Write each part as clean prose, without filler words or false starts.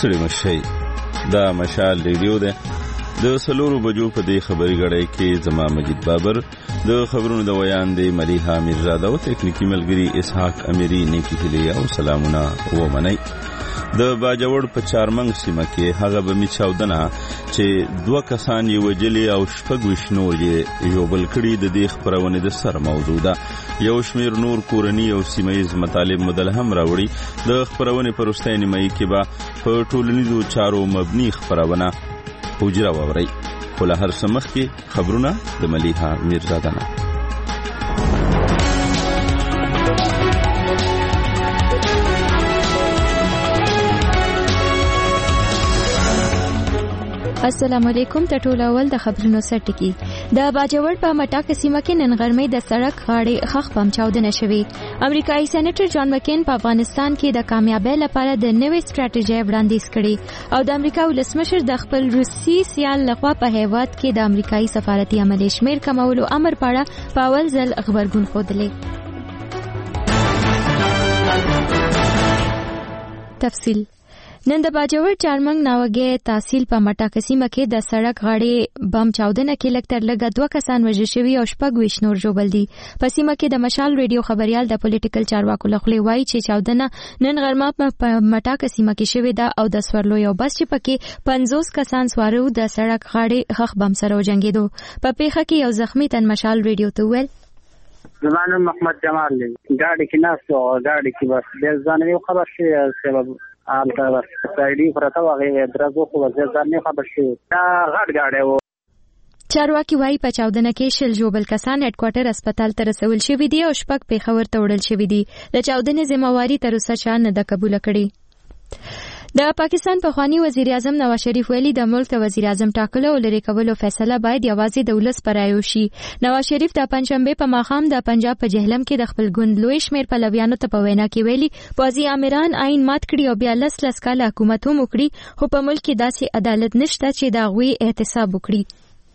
ستړي مشئ. دا مشال ریډیو ده. د 4 بجو په دې خبري غړې کې زما مجید بابر، د خبرونو د ویان دی ملیحه میرزاده او تکنیکی ملګری اسحاق امیری نیکی هلیا او سلامونه و منئ. د باجوړ په چارمنګ سیمه کې هغه بمی چاودنه چې 2 کسان یې وجلي او 26 نور یې یوبل کړي د دې خبرونه د سر موضوع ده. یو شمیر نور کورنی او سیمایز مطالب مدلهم راوړي. د خبرونه پرسته نیمه کې به په ټولنیزو چارو مبني خبرونه حجره ووري. خو له هر سمخ کې خبرونه د ملیحه میرزاده نه. السلام علیکم. ته ټول اول د خبرونو سرټکی. د باجوړ په مټاک سیمه کې نن غرمې د سړک غاړې خخ بم چاودنه شوې. امریکایي سېنیټر جان مکین په افغانستان کې د کامیابی لپاره د نوې سټریټیژي وړاندیز کړي او د امریکا ولسمشر د خپل روسي سیال لخوا په هیواد کې د امریکایي سفارتي عملې شمیر کمولو امر پاړه په اول ځل خبرګون خوده. تفصیل نن د باجوړ چارمنګ ناوګي تحصیل په مټاک سیمه کې د سړک غاړې بم چاودنه کې لکتر لګا 2 کسان وژل شوي او 26 نور ژوبل دي. په سیمه کې د مشال ریډیو خبريال د پولیټیکل چارواکو لخوا وایي چې چاودنه نن غرمه په مټاک سیمه کې شوې ده او د سورلو یو بس چې پکې 50 کسان سوارو د سړک غاړې خخ بم سره وجنګیدو. په پیښه کې یو زخمی تن مشال ریډیو ته ویل زمانه محمد جمال دی ګاډي کې ناسو ګاډي کې بس د ځانوي خبر شي سبب آلته بس سایډي پرته وغه درځو خو ځانني خبر شي دا غټ ګاډي و. چارواکي وايي په چاودنه کې شل جوبل کسان هډ کوارټر هسپتال ته رسول شوي دي او شپږ پیښور ته وړل شوي دي. د چاودنې ذمہواری تر اوسه چا نه ده قبول کړې. د پاکستان پخوانی وزیر اعظم نواز شریف ویلي د ملک د وزیر اعظم ټاکلو او لري کولو فیصله باید یوازې د ولس پر رایو شي. نواز شریف د پنځشنبه په ماښام د پنجاب په جهلم کې د خپل ګوند لوی شمیر پلویانو ته په وینا کې ویلي پوځي آمران عین مات کړي او بیا لس کاله حکومت هم وکړي خو په ملک کې داسې عدالت نشته چې د هغوی احتساب وکړي.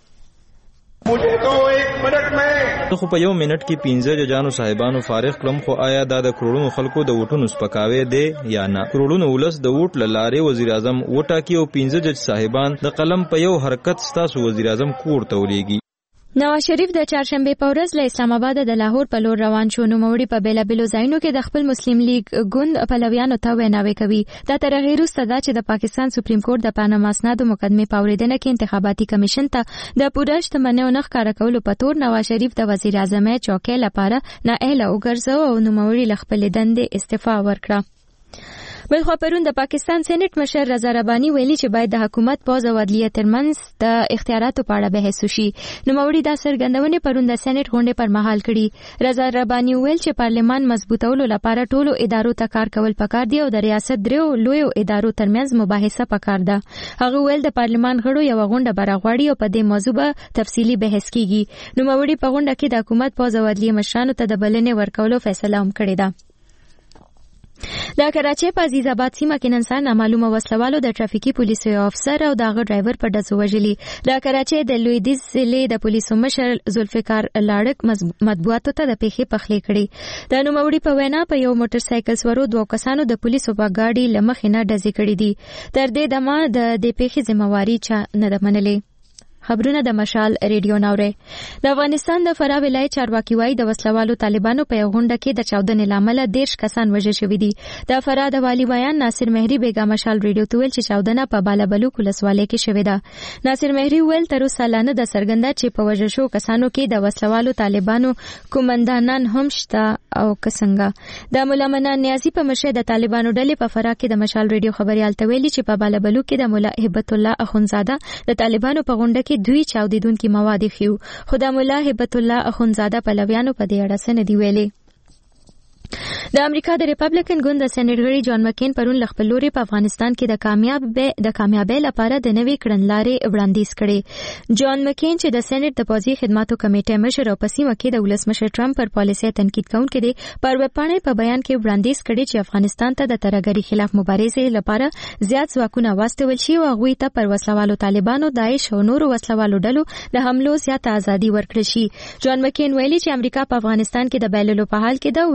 خو په 1 منټ کې 15 ججانو صاحبانو فارغ کړم خو آیا دا د کروڑونو خلکو د ووټونو سپکاوي دی یا نه؟ کروڑونو ولس د ووټ لاره وزیر اعظم وټاکي او 15 جج صاحبان د قلم په یو حرکت ستاسو وزیر اعظم کور ته ولېږي. نواز شریف د چهارشنبه په ورځ له اسلام آباد د لاهور په لور روان شو. نوموړي په بیلابیلو ځایونو کې د خپل مسلم لیگ ګوند پلویانو ته ویناوي کوي. دا تر هغې وروسته ده چې د پاکستان سپریم کورټ د پاناما اسنادو مقدمې په اورېدنه کې انتخاباتي کمیشن ته د پوره شتمنیو نه ښکاره کولو په تور نواز شریف د وزیر اعظم چوکۍ لپاره نااهله وګرځاوه او نوموړي له خپلې دندې استعفا ورکړه. بلخوا پرون د پاکستان سېنیټ مشر رضا رباني ویلي چې باید د حکومت پوز او عدلیه ترمنځ د اختیاراتو په اړه بحث وشي. نوموړي دا څرګندونې پرون د سېنیټ غونډې پر مهال کړي. رضا رباني ویل چې پارلمان مضبوطولو لپاره ټولو ادارو ته کار کول پکار دی او د ریاست دریو لویو ادارو ترمنځ مباحثه پکار ده. هغه ویل د پارلمان غړو یو غونډه برغواړي او په دې موضوع به تفصیلی بحث کیږي. نوموړي په غونډه کې د حکومت پوز او عدلیه مشرانو ته د بلنې ورکولو فیصله هم کړې ده. د کراچۍ په عزیز آباد سیمه کې نن سهار نامعلومه وسلوالو د ټرافیکي پولیسو یو افسر او دغه ډرایور په ډزو وژلي. د کراچۍ د لویدیځ ضلع د پولیسو مشر ذوالفقار لاړک مطبوعاتو ته د پیښې پخلی کړي. د نوموړي په وینا په یو موټر سایکل سوارو 2 کسانو د پولیسو په ګاډي له مخې نه ډزې کړې دي. تر دې دمه د دې پیښې ذمہواری چا نه ده منلې. خبرونه د مشال ریډیو ناوره. د افغانستان د فراه ولایت چارواکي وايي د وسلوالو طالبانو په غونډه کې د چاودنې لامل 13 کسان وژل شوي دي. د فراه د والی بیان ناصر مهری بیگا مشال ریډیو ته ویل چې چاودنه په بالابلوک ولسوالۍ کې شوې ده. ناصر مهری ویل تر اوسه لا نه د څرګنده چې په وژل شو کسانو کې د وسلوالو طالبانو کومندانان هم شته او څنګه. د مولا منان نیازی په مشر د طالبانو ډلې په فراه کې د مشال ریډیو خبريال ته ویلي چې په بالابلوک کې د مولا هبت الله اخونزاده د طالبانو په غونډه کې دوی چاودیدونکي مواد خيو. خدا مولا هبت الله اخونزاده پلویانو په دې اړه څه نه دی ویلي. د امریکا د ریپبلیکن ګوند د سېنیټ غړي جان مکین پرون خپل لوري په افغانستان کې د کامیابی لپاره د نوې کړنلارې وړاندیز کړي. جان مکین چې د سېنیټ د پوځي خدماتو کمیټې مشر او په سیمه کې د ولسمشر ټرمپ پر پالیسۍ تنقید کوونکی دی، پر وپاڼې په بیان کې وړاندیز کړي چې افغانستان ته د ترهګرۍ خلاف مبارزې لپاره زیات ځواکونه واستول شي او هغوی ته پر وسلوالو طالبانو، داعش او نورو وسلوالو ډلو د حملو زیاته ازادي ورکړل شي. جان مکین ویلي چې امریکا په افغانستان کې د بایللو په حال کې ده. ویل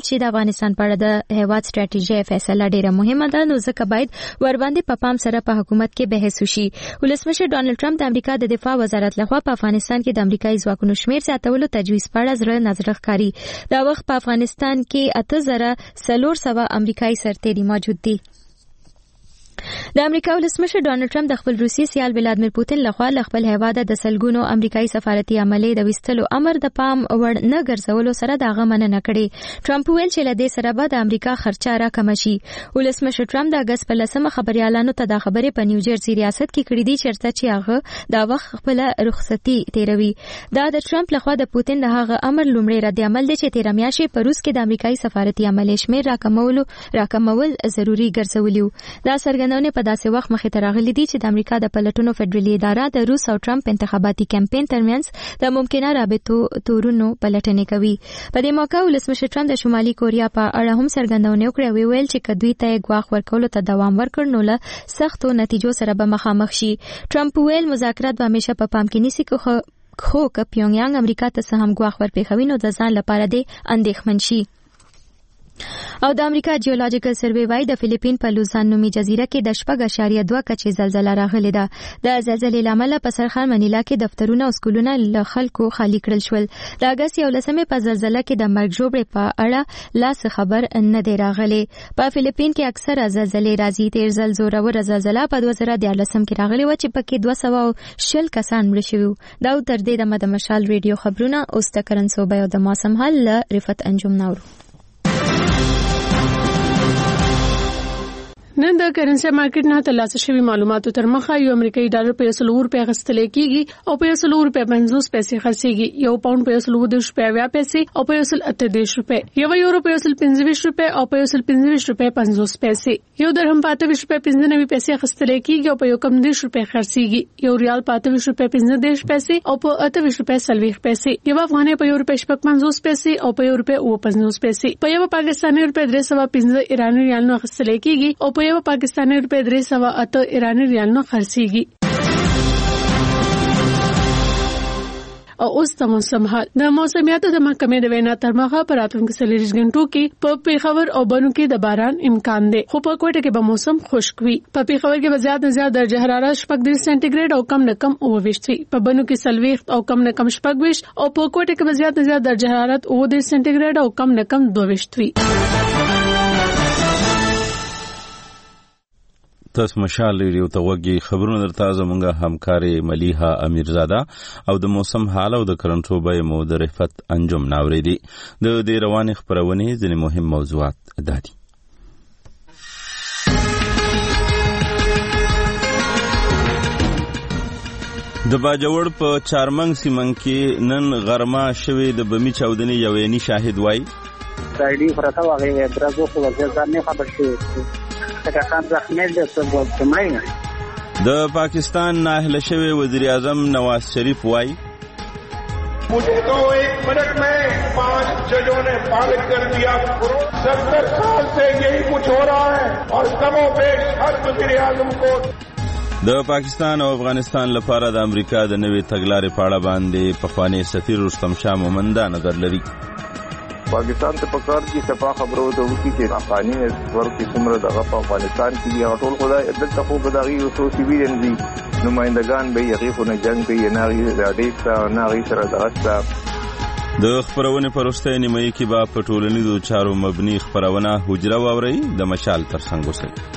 چې د افغانستان په اړه د هیواد ستراتیژي فیصله ډیره مهمه ده، نو ځکه باید ورباندې په پام سره په حکومت کې بحث وشي. ولسمشر ډانلډ ټرمپ د امریکا د دفاع وزارت لخوا په افغانستان کې د امریکایي ځواکونو شمیر زیاتولو تجویز په اړه زړه نظر ښکاري. دا وخت په افغانستان کې 8400 امریکایي سرتیري موجود دي. د امریکا ولسمشر ډانلډ ټرمپ د خپل روسي سیال ولادمیر پوتین لخوا له خپل هیواده د سلګونو امریکایي سفارتي عملې د وستلو امر د پام وړ نه ګرځولو سره دغه مننه کړې. ټرمپ ویل چې له دې سره به د امریکا خرچه راکمه شي. ولسمشر ټرمپ د اگست په 10 خبريالانو ته د خبرې په نیوجرسي ریاست کې کړې دي چې هغه دا وخت خپل رخصتي تیروي. دا د ټرمپ لخوا د پوتین د هغه امر لومړی رد عمل دی چې تیر میاشتې په روس کې د امریکایي سفارتي عملې شمیر راکمول ضروری ګرځولیو. دا سرګندونه په داسې وخت مخې ته راغلي دي چې د امریکا د پلټنو فدرالي اداره د روس او ټرمپ انتخاباتي کمپاین ترمنځ د ممکنه رابطو تورونو پلټنې کوي. په دې موقع ولسمشر ټرمپ د شمالي کوریا په اړه هم څرګندونه وکړه، ویل چې کدوې ته غواخ ورکولو ته دوام ورکړ نو له سختو نتیجو سره به مخامخ شي. ټرمپ ویل مذاکرات به همیشه په پام کې نیسي خو که پیونګیانګ امریکا ته څه هم غواخ ورپېښوي نو د ځان لپاره دې اندېښمن شي. او د امریکا جیولوجیکل سروې وايي د فلیپین په لوزان نومي جزیره کې د 4.2 کچې زلزلہ راغلې ده. د زلزلې لامل په سرخان منیلا کې دفترونه او سکولونه له خلکو خالی کړل شول. د اگست 11 په زلزلہ کې د مرګ ژوبړې په اړه لاس خبر نه دی راغلی. په فلیپین کې اکثره زلزلې راځي. تیر ځل زوروره زلزلہ په 2014 کې راغلی و چې پکې 220 کسان مړه شوي. دا تر دې د مشال ریډیو خبرونه اوس د کرن صوبې او د موسم حال له رفت انجم نورو. نن د کرنسي مارکیټ نه ترلاسه شوی معلوماتو تر مخه یو امریکایي ډالر په 100 روپیا غستل کېږي او په 100 روپیا 50 پیسې خرڅيږي. یو پاوند په 110 روپیا 20 پیسې او په 128 روپیا. یو یورو په 125 روپیا او په 125 روپیا 50 پیسې. یو درهم په 28 روپیا 95 پیسې خرڅل کېږي او په 1 روپیا خرڅيږي. یو ریال په 28 روپیا 15 پیسې او په 28 روپیا 40 پیسې. یو افغانۍ په 1 روپیا 50 پیسې او په 1 روپیا 50 پیسې. په یو پاکستاني روپیا 315 ایرانی ریالونو خرڅل کېږي او په یو پاکستاني روپیا 308 ایرانی ریالونو خرڅيږي. او اوس د موسم حال. د موسمیاتو د محکمې د وینا تر مخه پر راتلونکو 40 غنټو کې په پیښور او بنو کې د باران امکان دی، خو په کوټه کې به موسم خشک وي. په پیښور کې به زیات نه زیات درجه حرارت 15 سانتیګریډ او کم نه کم 29 وي. په بنو کې 40 او کم نه کم 26 او په کوټه کې به زیات نه زیات درجه حرارت 29 سانتیګریډ او کم نه کم 22 وي. تاسو مشال ریډیو ته وګورئ. خبرونه درته زموږه همکاري ملیحه امیرزاده او د موسم حال او د کرنټو به مو د رفت انجم ناوریدي. د دې رواني خبرونه ځینې مهم موضوعات دادي. د باجوړ په چارمنګ سیمنګ کې نن غرمه شوی د بمی چاودنې یو عیني شاهد وای سایډي فرته واغې درځو خو ځان نه خبر شي د پاکستان نااهله شوی وزیر اعظم نواز شریف وای मुझे तो एक मिनट में 5 जजों ने पारित कर दिया. 70 साल से यही कुछ हो रहा है और कमोबेश हर वजीर आजम को. د پاکستان او افغانستان لپاره د امریکا د نوې تګلارې په اړه باندې پخوانی سفیر رستم شاه مومند نظر لري. پاکستان ته پکار کی صفا خبرو ته وکی چې افغاني ورته څومره دغه په افغانستان کې یو ټول خدای دلته خو بدغي او سیویلین دي نمائندگان به یقینه جنگ کوي نه غي راډیسا نه غي سره درسته. د خبرونه پرسته نیمه کې با په ټولنیزو چارو مبني خبرونه حجره ووري د مشال ترڅنګ وسه.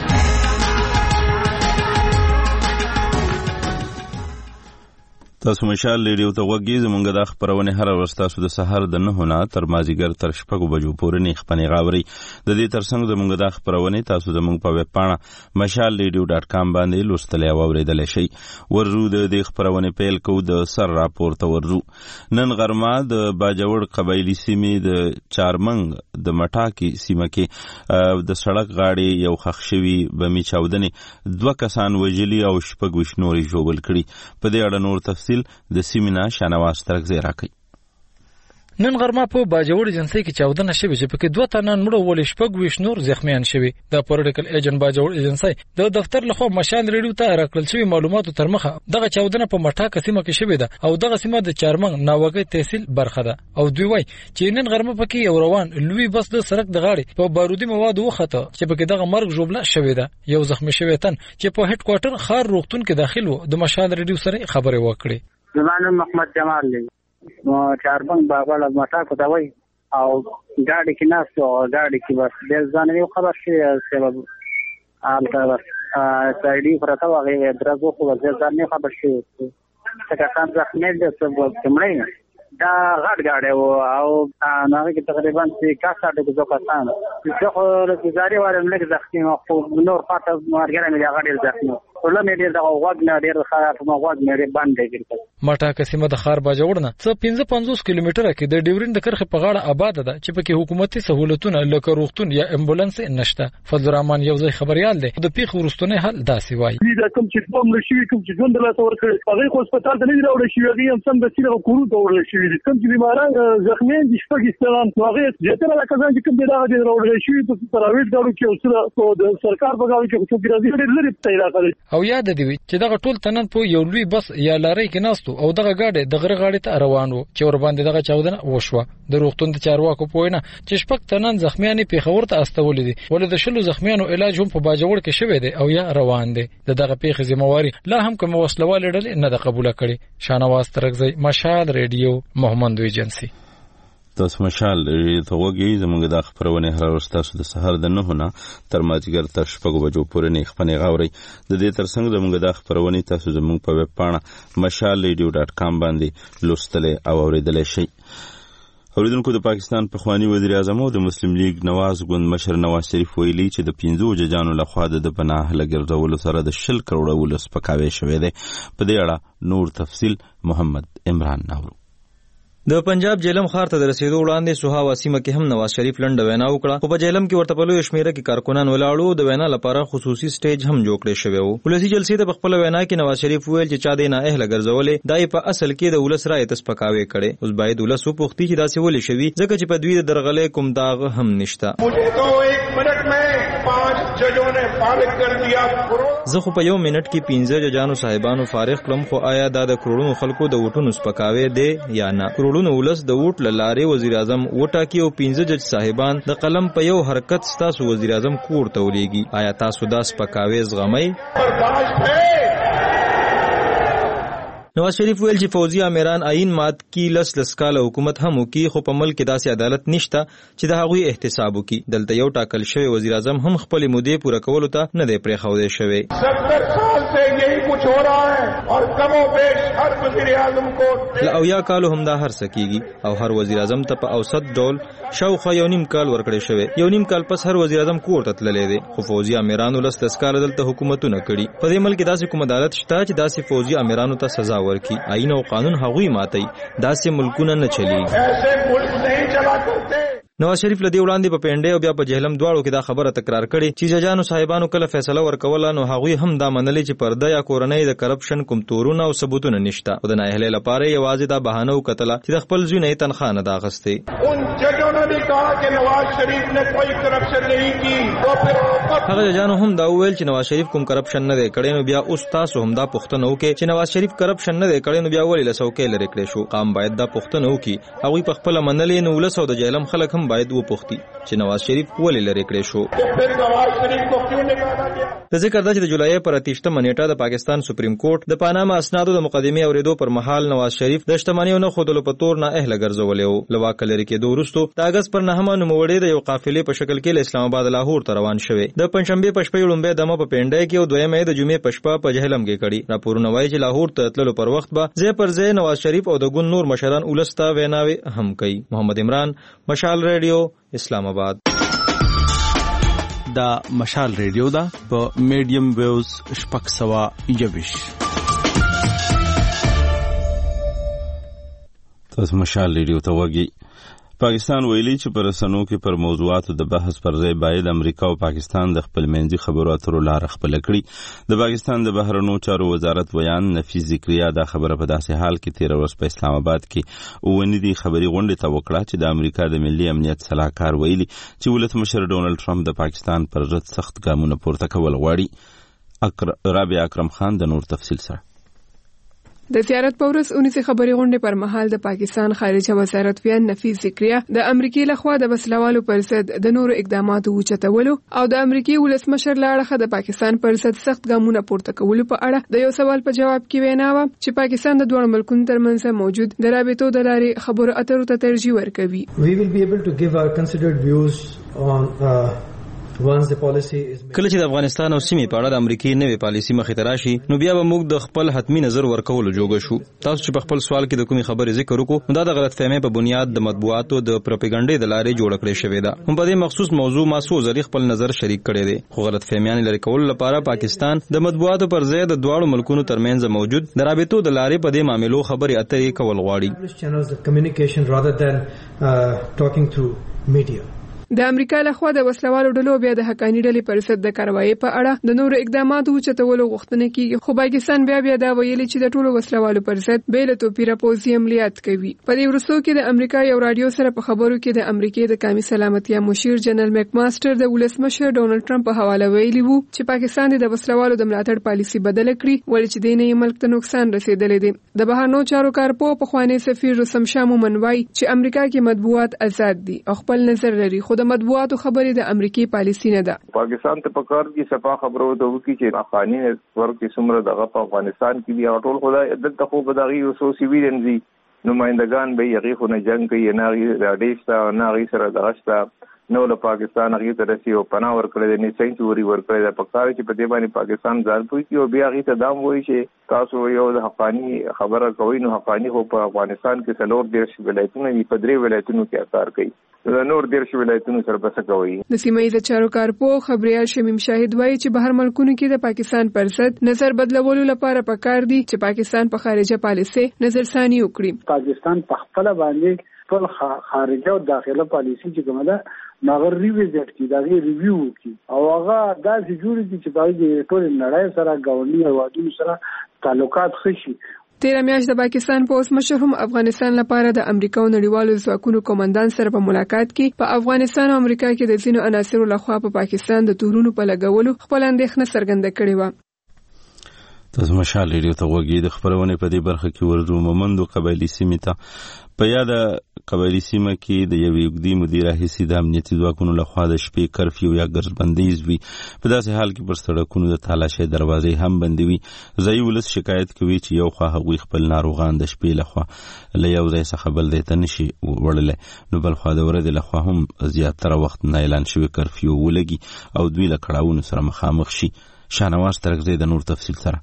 تاسو مشال ریډیو ته وګورئ. زمونږ د خبرونه هر ورځ تاسو د سحر د 9 نه تر مازیګر تر 6 بجو پورې نه خپنې غاوري. د دې ترڅنګ زمونږ د خبرونه تاسو زمونږ په ویب پاڼه mashalradio.com باندې لوستلای او اوریدل شئ. ورو د دې خبرونه پیل کو د سر راپور ته ورو. نن غرمه د باجوړ قبایلی سیمې د چارمنګ د مټاکی سیمه کې د سړک غاړې یو خښ شوی بمی چاودنې 2 کسان وژلي او 6 نورې ژوبل کړي. په دې اړه نور تفصیل د سیمینا شانواز ترک زیرا کوي. نن غرمه په باجوړ ایجنسی کې چاودنه شوې چې پکې 2 تنان مړه ول شپږ ویش نور زخمیان شوي. د پولیټیکل ایجنټ باجوړ ایجنسی د دفتر لخوا مشال ریډیو ته راکړل شوی معلوماتو تر مخه دغه چاودنه په مټاکه سیمه کې شوې ده او دغه سیمه د چارمنګ ناوګي تحصیل برخه ده او دوی وایي چې نن غرمه پکې یو روان لوی بس د سړک د غاړې په بارودي مواد وخته چې پکې دغه مرګ جوړه شوې ده. یو زخمی شوی تن چې په هډ کوارټر خار روغتون کې داخل و د مشال ریډیو سره خبرې وکړې. زمانه محمد جمال دی چاربنګ بابا له مټاکو ته وایي او ګاډي کې ناست او ګاډي کې بس د ځانوي خبر شي سبب البته بس سایډي پرته واغې درځو خو د ځانوي خبر شي څنګه څنګه ځخمې د سبب کمړې دا غټ ګاډي او هغه کې تقریبا 61 د ځکهان چې خو د گزاري وارم لکه ځخمي خو نور پاته مارګره مې دا غاډي ځخمي ټول مې ډېر د غوګ نه ډېر خراب ما غوګ مې باندې ګرځي. مټاکه سیمه د خار باجوړ نه څه 55 کیلومتره کې د ډیورین د کرخه په غاړه آباد ده چې پکې حکومتي سہولتونه لکه روغتون یا امبولانس نشته. فضل الرحمن یو ځای خبريال دی د پیښ ورستونه حل داسې وایي دا کوم چې کوم نشي کوم چې ژوند له تور کړي هغه خو هسپتال ته نه راوړل شي هغه هم سم د سیمه کورو ته ورل شي کوم چې بیماران زخمیان دي شپږ استلام هغه ځتره لکه ځان چې کوم دی راغلي راوړل شي په پرایویټ ګاډو کې اوسره د سرکار په ګاډو کې څو ګرځي ډېر لري پیدا کړي او یاد دی چې دغه ټول تنن په یو لوی بس یا لارې کې ناستو او دغه گاډي د غره غاړې ته روان وو چې ور باندې دغه چاودنه وشوه. د روغتون د چارواکو پوینه چې شپږ تنن زخمیان په خبر ته استولې دي ولې د شلو زخمیانو علاج هم په باجوړ کې شوی دی او یا روان دي. دغه پیښه ذمہواری لا هم کوم وسلوال ډلې نه د قبول کړي. شانواز ترغزی مشال ریډیو محمد ایجنسی. تاسو مشال ته وګورئ زموږ د خبرونه هر ورځ تاسو د سحر د 9 نه تر مازیګر تر شپږ بجو پورې نه خپنه غاوري د دې ترڅنګ زموږ د خبرونه تاسو زموږ په ویب پاڼه mashalradio.com باندې لوستل او اوریدل شئ. اوریدونکو د پاکستان پخوانی وزیر اعظم او د مسلم لیگ نواز ګوند مشر نواز شریف ویلي چې د 15 ججانو لخوا د پناه لګرځولو سره د 10 کروڑ ولس پکاوي شوې ده. په دې اړه نور تفصیل محمد عمران ناورو. د پنجاب جیلم خار ته رسیدو وړاندې سوها وسیمه کې هم نواز شریف لنډه وینا وکړه او په جیلم کې ورته په لوی شمیره کې کارکونان ولاړو. د وینا لپاره خصوصي سټیج هم جوړ کړی شوی و. پولیسي جلسې ته په خپل وینا کې نواز شریف ویل چې چا دې نه اهل ګرځولې دای په اصل کې د ولس رائے تسپکاوي کړي. اوس باید ولس وپوښتي چې داسې ولې شوی ځکه چې په دوی د درغلې کوم داغ هم نشته. مجھے تو 1 منٹ میں 5 ججوں نے فارغ کر دیا. زه خو په 1 منټ کې 15 ججانو صاحبانو فارغ کړم خو آیا دا د کروڑونو خلکو د ووټونو سپکاوي دی یا نه؟ کروڑونو ولس د لارې وزیر اعظم وټاکی او 15 جج صاحبان د قلم په یو حرکت ستاسو وزیر اعظم کور ته ولېږي. آیا تاسو دا سپکاوي زغمئ؟ نواز شریف ویل چې فوزي امیران آئین مات کی لس کاله حکومت هم وکي خو په ملک کې داسې عدالت نشته چې د هغوی احتساب وکي. دلته یو ټاکل شوی وزیر اعظم هم خپل مودې پوره کولو ته نه دی پرېښودی شوی. 70 سال سے یہی کچھ ہو رہا ہے اور کم و بیش ہر وزیر اعظم کو اویا کالو هم دا هر سکیږي او هر وزیر اعظم ته په اوسط ډول شاوخوا 1.5 کال ورکړی شوی. 1.5 کال پس هر وزیر اعظم کور ته تللی دی خو فوزي امیرانو لس کاله دلته حکومتونه کړي. په دې ملک داسې کوم عدالت شته چې داسې فوزي امیرانو ته سزا ورکړي. آئین او قانون هغوی ماتي داسې ملکونه نه چلی. ایسے ملک نہیں چلا کرتے. نواز شریف لدی وړاندې په پنډې او بیا په جهلم دواړو کې دا خبره تکرار کړي چې ججانو صاحبانو کله فیصله ورکوله نو هغوی هم دا منلي چې پرده یا کورنۍ د کرپشن کوم تورونه او ثبوتونه نشته او د نااهلۍ لپاره یوازې دا بهانه وکتله چې د خپل زوی نه یې تنخواه نه ده اخیستې. ان ججوں نے بھی کہا کہ نواز شریف نے کوئی کرپشن نہیں کی تو پھر هغه ججانو هم دا وویل چې نواز شریف کوم کرپشن نه دی کړی نو بیا اوس تاسو هم دا پوښتنه وکړئ چې نواز شریف کرپشن نه دی کړی نو بیا ولې له څوکۍ لرې کړی شو. قام باید دا پوښتنه وکړي. هغوی په خپله منلې نو ولس او د جهلم خلک هم باید وپوښتي چې نواز شریف ولې لرې کړی شو. د ذکر ده چې د جولای پر 28 نیټه د پاکستان سپریم کورټ د پاناما اسنادو د مقدمې اوریدو پر مهال نواز شریف د شتمنیو نه خودلو په تور نه اهل ګرځولې وو. له واکه لرې کېدو وروسته د اګست پر 9 نوموړی د یو قافلې په شکل کې له اسلام آباد لاهور ته روان شوی. د پنځشنبه په شپه لومبه دمه په پنډای کې او دویمه د جمعې په شپه په جهلم کې کړي. راپورونه وایي چې لاهور ته تللو پر وخت به ځای پر ځای نواز شریف او د ګوند نور مشران ولستا ویناوي هم کوي. محمد عمران، مشال ریډیو، اسلام آباد. دا مشال ریډیو دا په میډیم ویوز 621. تاسو مشال ریډیو ته وګورئ. پاکستان ویلي چې پر رسنیو کې پر موضوعاتو د بحث پر ځای باید امریکا او پاکستان د خپل منځي خبرو اترو لار خپل کړي. د پاکستان د بهرنیو چارو وزارت ویان نفیس ذکریا دا خبره په داسې حال کې 13 ورځ په اسلام آباد کې ونیدي خبري غونډه ته وکړه چې د امریکا د ملي امنیت صلاحکار ویلي چې ولسمشر ډونالد ټرمپ د پاکستان پر ضد سخت ګامونه پورته کول غواړي. رابعه اکرم خان د نور تفصیل سره. د زیارت په ورځ 19 خبري غونډې پر مهال د پاکستان خارجه وزارت ویان نفیس ذکریا د امریکای لخوا د وسلوالو پر ضد د نورو اقداماتو اوچتولو او د امریکای ولسمشر لاړه د پاکستان پر ضد سخت ګامونه پورته کولو په اړه د یو سوال په جواب کې وینا و چې پاکستان د دوه ملکونو ترمنځ موجود د رابطو د لارې خبرو اترو ته ترجیح ورکوي. We will be able to give our considered views on کله چې د افغانستان او سیمې په اړه د امریکای نوې پالیسي مخې ته راشي نو بیا به موږ د خپل حتمی نظر ورکولو جوګه شو. تاسو چې په خپل سوال کې د کومې خبرې ذکر وکړو دا د غلطفهمۍ په بنیاد د مطبوعاتو د پروپاګاندا د لارې جوړ کړی شوی دا. هم په دې مخصوص موضوع ما څو ځلې خپل نظر شریک کړی دی خو غلطفهمیان لري کول لپاره پاکستان د مطبوعاتو پر ځای د دواړو ملکونو ترمنځ موجود د رابطو د لارې په دې معاملو خبرې اترې کول غواړي. د امریکا لخوا د وسلوالو ډلو بیا د حقانی ډلې پر ضد د کاروایی په اړه د نورو اقداماتو چتولو غوښتنه کیږي خو پاکستان بیا دا ویلي چې د ټولو وسلوالو پر ضد بیل توپیر پوزي عملیات کوي. په دې ورسو کې د امریکا یو رادیو سره په خبرو کې د امریکای د قومي سلامتیا مشیر جنرال میک ماستر د ولسمشر ډونالد ټرمپ په حواله ویلي وو چې پاکستان د وسلوالو د ملاتړ پالیسي بدل کړي ولې چې د نه ملک ته نقصان رسیدلی دی. د بهرنیو چارو کارپوه په خوانی سفیر رسم شاه مومن وای چې امریکا کې مطبوعات آزاد دي او خپل نظر لري خو د مطبوعاتو خبرې د امریکای پالیسی نه ده. پاکستان ته پکار دي صفه خبرو ته وکړي چې افغاني ورک څومره دغه په افغانستان کې دی او ټول خدای دلته خو بدغي وسو سیویلن دي نمائندگان به یغي خو نه جنگ کوي نه راډیستا نه غي سره دغشتا نو له پاکستان غي ته رسي او پناه ورکړل نه سنچوري ورکړل د پکار چې په دې باندې پاکستان ځان پوي او بیا غي ته دام وایي چې تاسو یو د حقانی خبره کوي نو حقانی خو په افغانستان کې څلور دیش ولایتونه دي په درې ولایتونو کې کار کوي نور دیش ولایتونو سره بس کوي. د سیمایي چارو کارپوه خبريال شمیم شاهد وایي چې بهر ملکونو کې د پاکستان پر ضد نظر بدلولو لپاره پکار دي چې پاکستان په خارجه پالیسي نظر ثاني وکړي. پاکستان په خپل باندې خپل خارجه او داخله پالیسي چې کومه ده ناغر ریویزټ کی دا ریویو کی او هغه داسې جوړ دي چې باید ټول نړۍ سره ګاونډي هیوادونو سره تعلقات خشي. 13 میاشت د پاکستان پوس مشر هم افغانستان لپاره د امریکا او نړیوالو ځواکونو کمانډان سره په ملاقات کې په افغانستان او امریکا کې د ځینو عناصرو لخوا په پاکستان د تورونو په لګولو خپل اندېښنه څرګنده کړې و. تاسو مشال ریډیو ته وګورئ د خبرونه په دې برخه کې ورځو مومندو قبایلی سیمه ته په یاد قبایلی سیمه کې د یوې وګړي مدیر هیڅ د امنیتي ځواکونو لخوا د شپې کرفیو یا ګرځبندیز وی په داسې حال کې پر سړکونو د تالاشۍ دروازې هم بندي وي. ځای ولس شکایت کوي چې یو خوا هغوی خپل ناروغان د شپې لخوا له یو ځای څخه بل ځای ته نشي وړلی نو بل خوا د ورځې لخوا هم زیاتره وخت نه اعلان شوی کرفیو ولګي او دوی له کړاوونو سره مخامخ شي. شاهنواز ترکزی د نور تفصیل سره.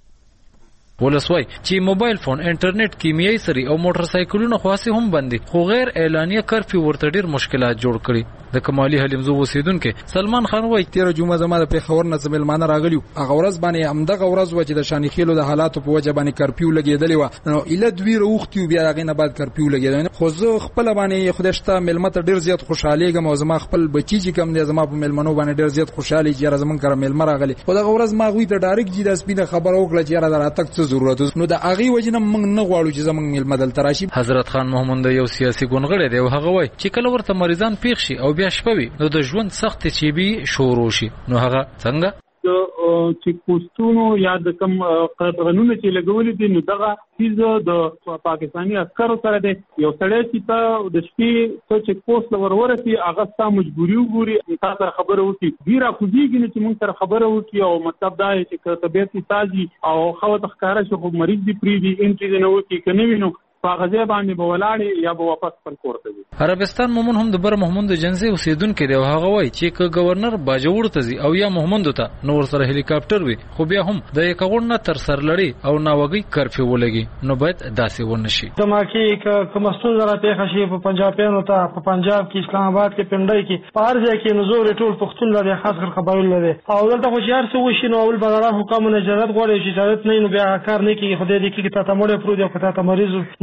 ولسوي چې موبایل فون انټرنیټ کیمیاوي سری او موټر سایکلونو خاصه هم بندي خو غیر اعلانیه کرفیو ورته ډیر مشکلات جوړ کړي. د کمالي حلیمزو اوسیدونکو سلمان خان وایي 13 جمعه زما د پیښور نه زملمانه راغلیو هغه ورځ باندې همدغه ورځ و چې د شانی خېلو د حالاتو په وجه باندې کرفیو لګیدلی و نو اله دوی روختیو بیا هغه نه بعد کرفیو لګیدل خو زه خپل باندې خودشته ملمت ډیر زیات خوشاليږم او زما خپل بچی چې کم دی زما په ملمنو باندې ډیر زیات خوشالي چې زمون کړه ملمر راغلی خو دغه ورځ ما غوي ته ډایرکټ جی د سپینه خبر وکړه چې را تک څه ضرورت نو د اغي وجنه موږ نه غواړو چې زمونږ ملمه دلته راشي. حضرت خان محمد یو سیاسي ګونغړی دی او هغه وایي چې کله ورته مریضان پیښ شي او بیا شپوي نو د ژوند سخت چيبي شروع شي نو هغه څنګه چې پوسټونو یا د کوم قانون چې لګولې دي نو دغه چیز د پاکستاني عسکرو سره دی یو سړی چې ته د شپې څو چې پوسټ ورورسي هغه ستا مجبوري وګوري تاسو خبره وکړي ډیره خوځيږي چې موږ سره خبره وکړي او مطلب دا چې طبيعت تازي او خو د ښکارا شو مریض دی پری دی انټری نه وکړي کنه وینو فغزه باندې بولاړي یا به واپس خپل کور ته ځي. عربستان مومن هم د بر محمد جنزي اوسیدونکو دی او هغه وایي چې ک گورنر باجوړ ته ځي او یا محمد ته نور سره هلیکاپټر وي خو بیا هم د یکغون تر سر لړۍ او ناوګي کرفیو ولګي نو باید داسې ونشي. دماکي کوم ستونزه راته خشي په پنجابیانو ته په پنجاب کې اسلام آباد کې پندای کې په هر ځای کې نزور ټول پښتون لري خاص کر قبایل لري او دلته خو شهر څه وشي نو اول بدران حکومت نجارت غوړي چې اجازه نه نو بیا کار نه کوي خدای دې کې ته مړ پرو دی او ته مریض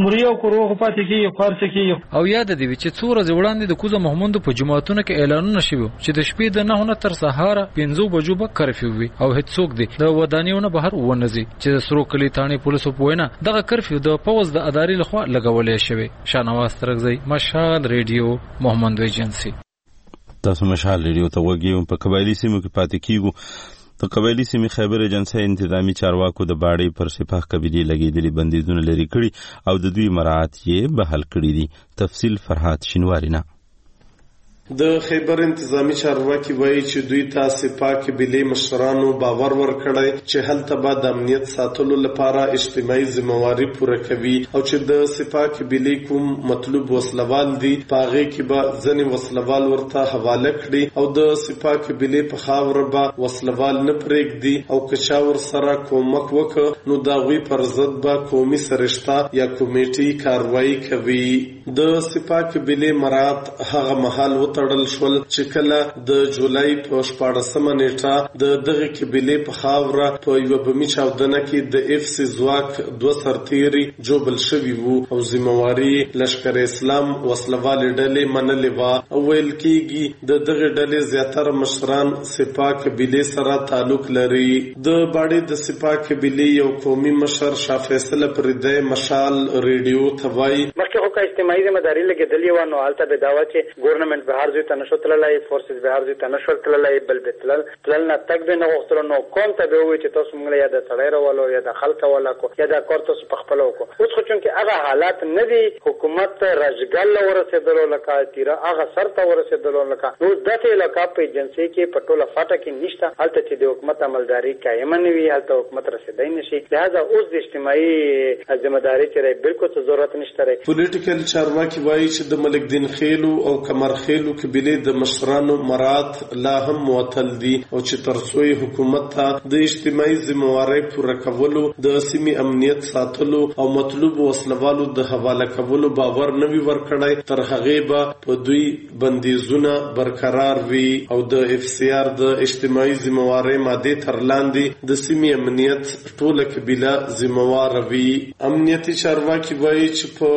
مجبوري او کورو پاتې کیږي خرڅ کیږي. او یاد دی چې څو ورځې وړاندې د کوزه محمود په جماعتونو کې اعلانونه شوي چې د شپې د 9 تر سهار 5 بجو به کرفیو وي او هیڅوک دی د ودانیونو بهر ونځي چې د سرو کلی تانی پولیسو په وینا دغه کرفیو د پوز د ادارې لخوا لګولې شوی. شانواز ترغزی، مشال ریډیو، محمد ایجنسی. تاسو مشال ریډیو ته وګورئ. په قبایلی سیمو کې پاتې کیږو. د قبایلی سیمې خیبر ایجنسی انتظامی چارواکو د باړې پر سپاه قبیلې لګېدلي بندیزونه لرې کړي او د دوی مراعات یې بحال کړي دي. تفصیل فرحات شینواری نه. د خیبر انتظامی چارواکي وایي چې دوی ته سپاه قبیلې مشرانو باور ورکړی چې هلته به د امنیت ساتلو لپاره اجتماعي ذمہواري پوره کوي او چې د سپاه قبیلې کوم مطلوب وسلوال دي په هغې کې به ځینې وسلوال ورته حواله کړي او د سپاه قبیلې په خاوره به وسلوال نه پرېږدي او که چا ورسره کومک وکړ نو د هغوی پر ضد به قومي سرشته یا کمیټې کاروایي کوي. د سپاه قبیلې مراعات هغه مهال تړل شول چې کله د جولای په 14مه نیټه د دغه قبیلې په خاوره په یو بمي چاودنه کې د اف سی ځواک 2 سرتیري جوړل شوي وو او ذمہواري لشکر اسلام وسلوال ډلې منلې و او ویل کېږي د دغه ډلې زیاتره مشران سپاه قبیلې سره تعلق لري. د باړې د سپاه قبیلې یو قومي مشر شاه فیصل پردی مشال ریډیو ته وایي مخکې خو اجتماعي ذمہداري لګېدلې و نو هلته به دعوا چې ګورنمنت به هر ځای ته نشو تللی، فورسز به هر ځای ته نشو تللی، بل به تلل نه تک به نه غوښتلو نو قوم ته به ووایي چې تاسو موږ له یا د سړی راولو یا د خلک ولاکو یا دا کار تاسو په خپله وکړو. اوس خو چونکې هغه حالات نه دي، حکومت رجګل له ورسېدلو لکه تیره هغه سر ته ورسېدلو لکه نو داسې علاقه په ایجنسۍ کې په ټوله فاټه کې نشته هلته چې د حکومت عملداري قایمه نه وي، هلته حکومت رسېدی نشي. لهذا اوس د اجتماعي ذمہداري چې دی بالکل څه ضرورت نشته دی. پولیټیکل چارواکي وایي چې د ملک دین خیلو او کمر خیلو قبیلې د مشرانو مراد لا هم معطل دي او چې ترڅو حکومت ته د اجتماعي ذمہوارۍ پوره کولو، د سیمې امنیت ساتلو او مطلوب وسلوالو د حواله کولو باور نه وي ورکړی تر هغې به په دوی بندیزونه برقرار وي او د اف سی آر د اجتماعي ذمہوارۍ مادې تر لاندې د سیمې امنیت ټوله قبیله ذمہواره وي. امنیتي چارواکي وایي چې په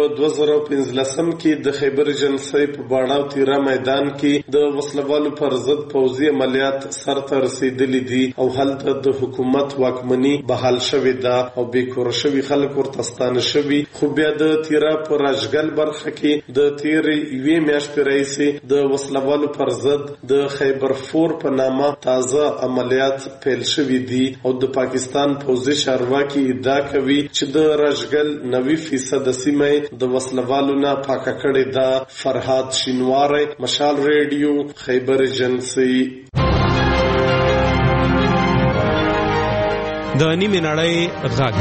2015 کې د خیبر ایجنسۍ په باړه او تیره میدان کې د وسلوالو پر ضد پوځي عملیات سرته رسیدلي دي او هلته د حکومت واکمني بحال شوې ده او بیکوره شوي خلک ورته ستانه شوي. خو بیا د تیره په راجګل برخه کې د تیرې 1 میاشتې راهیسې د وسلوالو پر ضد د خیبر 4 په نامه تازه عملیات پیل شوي دي او د پاکستان پوځي چارواکي ادعا کوي چې د راجګل 90% سیمه د وسلوالو نه پاکه کړې ده. فرحات شینواری، مشال ریډیو، خیبر ایجنسی. د نیمه نړۍ غږ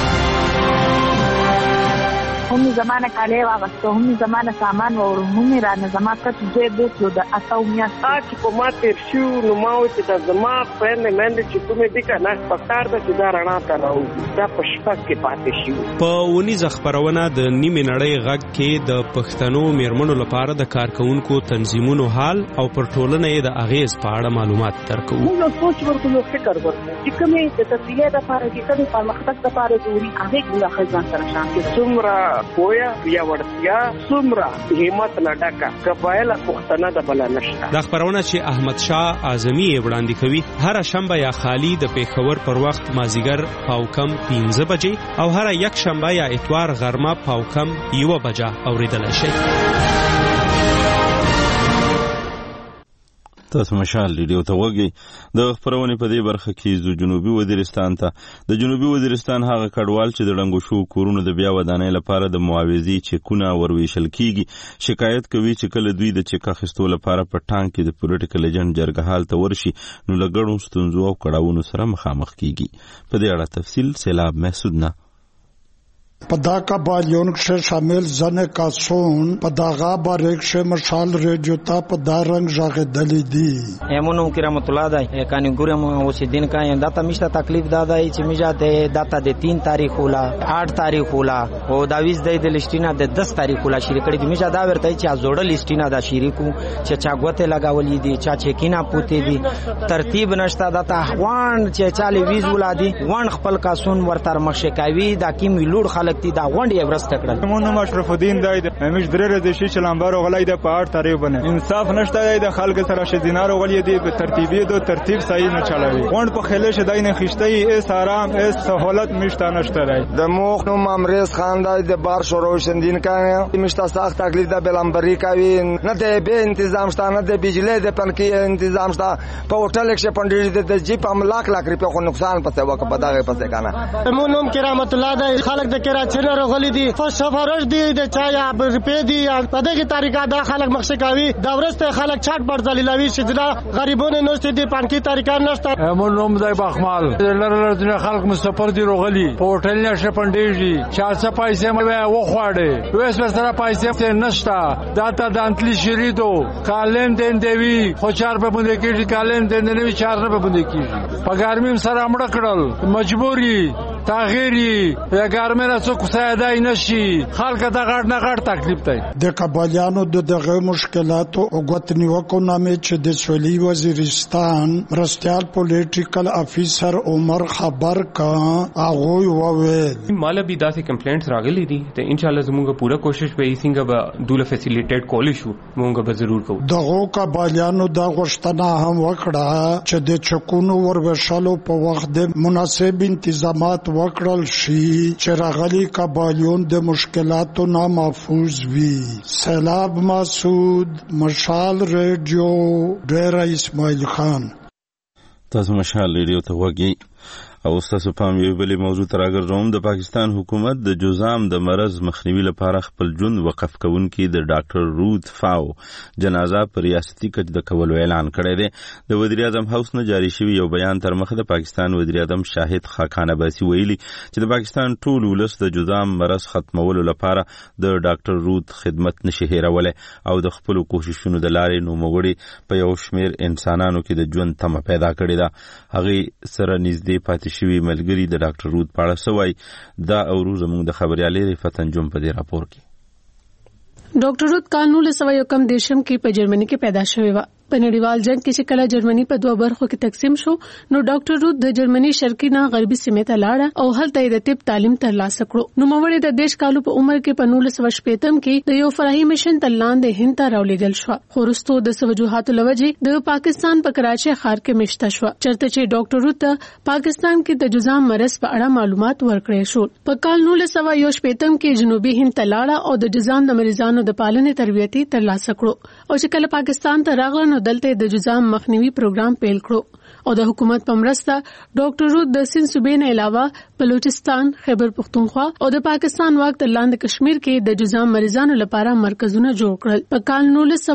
هم زمانه کاله واغسته، هم زمانه سامان وړو، هم رانه زما کټ دې بوتلو د اتاو میاشت چې په ما تیر شو نو ما و چې د زما فرند مند چې کومې دي کنه پکار د چې دا رڼا ته راوځي دا په شپه کې پاتې شو. په ونیزه خبرونه د نیمه نړۍ غږ کې د پښتنو میرمنو لپاره د کارکونکو تنظیمونو حال او پر ټولنه یې د اغیز په اړه معلومات درکو. موږ سوچ ورکو، فکر ورکو چې کومې د تفصیلي د لپاره چې کومې پرمختګ لپاره ضروري هغه ګوله خزان سره شان کې څومره پویا یا ورتیا څومره همت نه ډکه قبایل پښتنه د بل نشته. د خبرونه چې احمد شاه اعظمي وړاندې کوي هر شنبه یا خالی د پیښور پر وخت مازیګر پاو کم 15 بجې او هر یک شنبه یا اتوار غرمه پاو کم 1 بجه اوریدل شي. تاسو مشال ریډیو ته وګورئ. د خبرونې په دې برخه کې جنوبي وزیرستان ته د جنوبي وزیرستان هغه کډوال چې د ړنګو شو کورونو د بیا ودانۍ لپاره د معاوضې چکونه ورویشل کیږي شکایت کوي چې کله دوی د چک اخیستو لپاره په ټانک کې د پولیټیکل ایجنټ جرګه حال ته ورشي نو له ګڼو ستونزو او کړاوونو سره مخامخ کیږي. په دې اړه تفصیل سیلاب محسود نه. پداکا بالیونک سے شامل زن کاسون پداغا باریک سے مشال ریجوتا پدارنگ جاغ دلی دی ایمونو کرامت الله دای کانی ګورم اوس دین کا داتا مشته تکلیف دادای چې میجا د داتا د 3 تاریخ ولا 8 تاریخ ولا او دا 20 د لشتینا د 10 تاریخ ولا شریکړي د میجا دا ورته چې جوړل لشتینا دا شریکو چې چا غوته لگاولې دي چا چکینا پوتې دي ترتیب نشته داتا وان چې 40 20 ولا دي وان خپل کاسون ورتر مخشکاوی دا کیم لوړ خلک دي دا غونډې ورسته کړل. مونږ اشرف الدین دای د همیش درې ورځې شي چلامبار غلای د په 8 تاریخ باندې انصاف نشته د خلک سره شدینار غلې دي په ترتیبي دو ترتیب صحیح نه چلوي. غونډ په خله شدای نه خشتي اس آرام اس سہولت مشته نشته دی. د موخ نو مامریز خان دای د بار شورو شندین کاوه مشته سخت تکلیف د بلمبري کوي نه د به تنظیم شته نه د بجلی د پنکی تنظیم شته په هوټل کې پندې د جیپ هم لاک روپیا خو نقصان پته وک په دغه پته کنه. مونږ کرامت الله د خلک د کرا چنه رغلی دي فسفرش دي د چا روپې دي په دغه طریقه دا خلک مخشه کوي دا ورسته خلک چاټ برځلیلاوي چې دا غریبونه نشته دي پنکی طریقه نشته. مونږ نوم د بخمال لره د خلک مسافر دي رغلی په هوټل نشه پندې چا څه پیسې مې وخواړې وېس ورسره پیسې نشته دا ته د انتلی شریدو کالم دین دیوی خو 4 په باندې کې کالم دین نه وی 4 په باندې کې په ګرمیم سره مړ کړل مجبوری تغیری یا ګرمه نه څوک ساده نشي خلک دا غړ نه غړ تکلیف دی. د کابلیانو دغه مشکلاتو او غوتنیوکو نامې چې د سولي وزیرستان مرستيال پولیټیکل افیسر عمر خبر کا هغه وویل مال به داسې کمپلینټس راغلي دي ته ان شاء الله زموږه پوره کوشش به څنګه به دوله فیسیلیټیټ کول شو موږ به ضرور کوو. دغه کابلیانو د غشتنه هم وکړه چې د چکونو وروشلو په وخت د مناسب انتظامات وکړل شي چې راغلي کابلیون د مشکلاتو نه محفوظ وي. سیلاب مسعود مشال ریډیو ډیر اسماعیل خان. تاسو مشال ریډیو ته وګورئ او تاسو پام یو بلې موضوع ته راګرځوم. د پاکستان حکومت د جذام د مرض مخنیوي لپاره خپل ژوند وقف کوونکي د ډاکټر روت فاو جنازه پر ریاستي کچ د کولو اعلان کړی دی. د وزیر اعظم هاوس نه جاری شوی یو بیان تر مخه د پاکستان وزیر اعظم شاهد خاقان عباسي ویلي چې د پاکستان ټول ولس د جذام مرض ختمولو لپاره د ډاکټر روت خدمت نشي هیرولای او د خپل کوششونو د لارې نوموړي په یو شمیر انسانانو کې د ژوند تمه پیدا کړې ده. هغه سره نږدې پاتې شوی ملګری د ډاکټر روت پاړه سوای دا او روز موږ د خبريالي رفت انجم په دې راپور کې. ډاکټر روت کال 1901 دیشم کې په جرمني کې پیدا شوی و. په نړیوال جنگ کې چې کله جرمني په دوه برخو کې تقسیم شو نو ډاکټر روت د جرمني شرقي نه غربي سیمې ته لاړ او هلته د طب تعلیم ترلاسه کړو. نو موري د دیش کالو په عمر کې په 1918 کې د یو فرعي مشن تلاند هند ته راولېګل شو. خو وروسته د وجوهاتو لوجې د پاکستان په کراچي ښار کې مشته شو چرته چې ډاکټر روت پاکستان کې د جذام مرض په اړه معلومات ورکړې شو. په کال 1918 کې جنوبي هند ته لاړ او د جذام د مریضانو د پالنې تربیتی ترلاسه کړو او چې کله پاکستان ته راغله دلته د جذام مخنیوي پروګرام پیل کړو او د حکومت په مرسته ډاکټر روت د سند صوبې نه علاوه بلوچستان، خیبر پختونخوا او د پاکستان واک تر لاندې کشمیر کې د جذام مریضانو لپاره مرکزونه جوړ کړل. په کال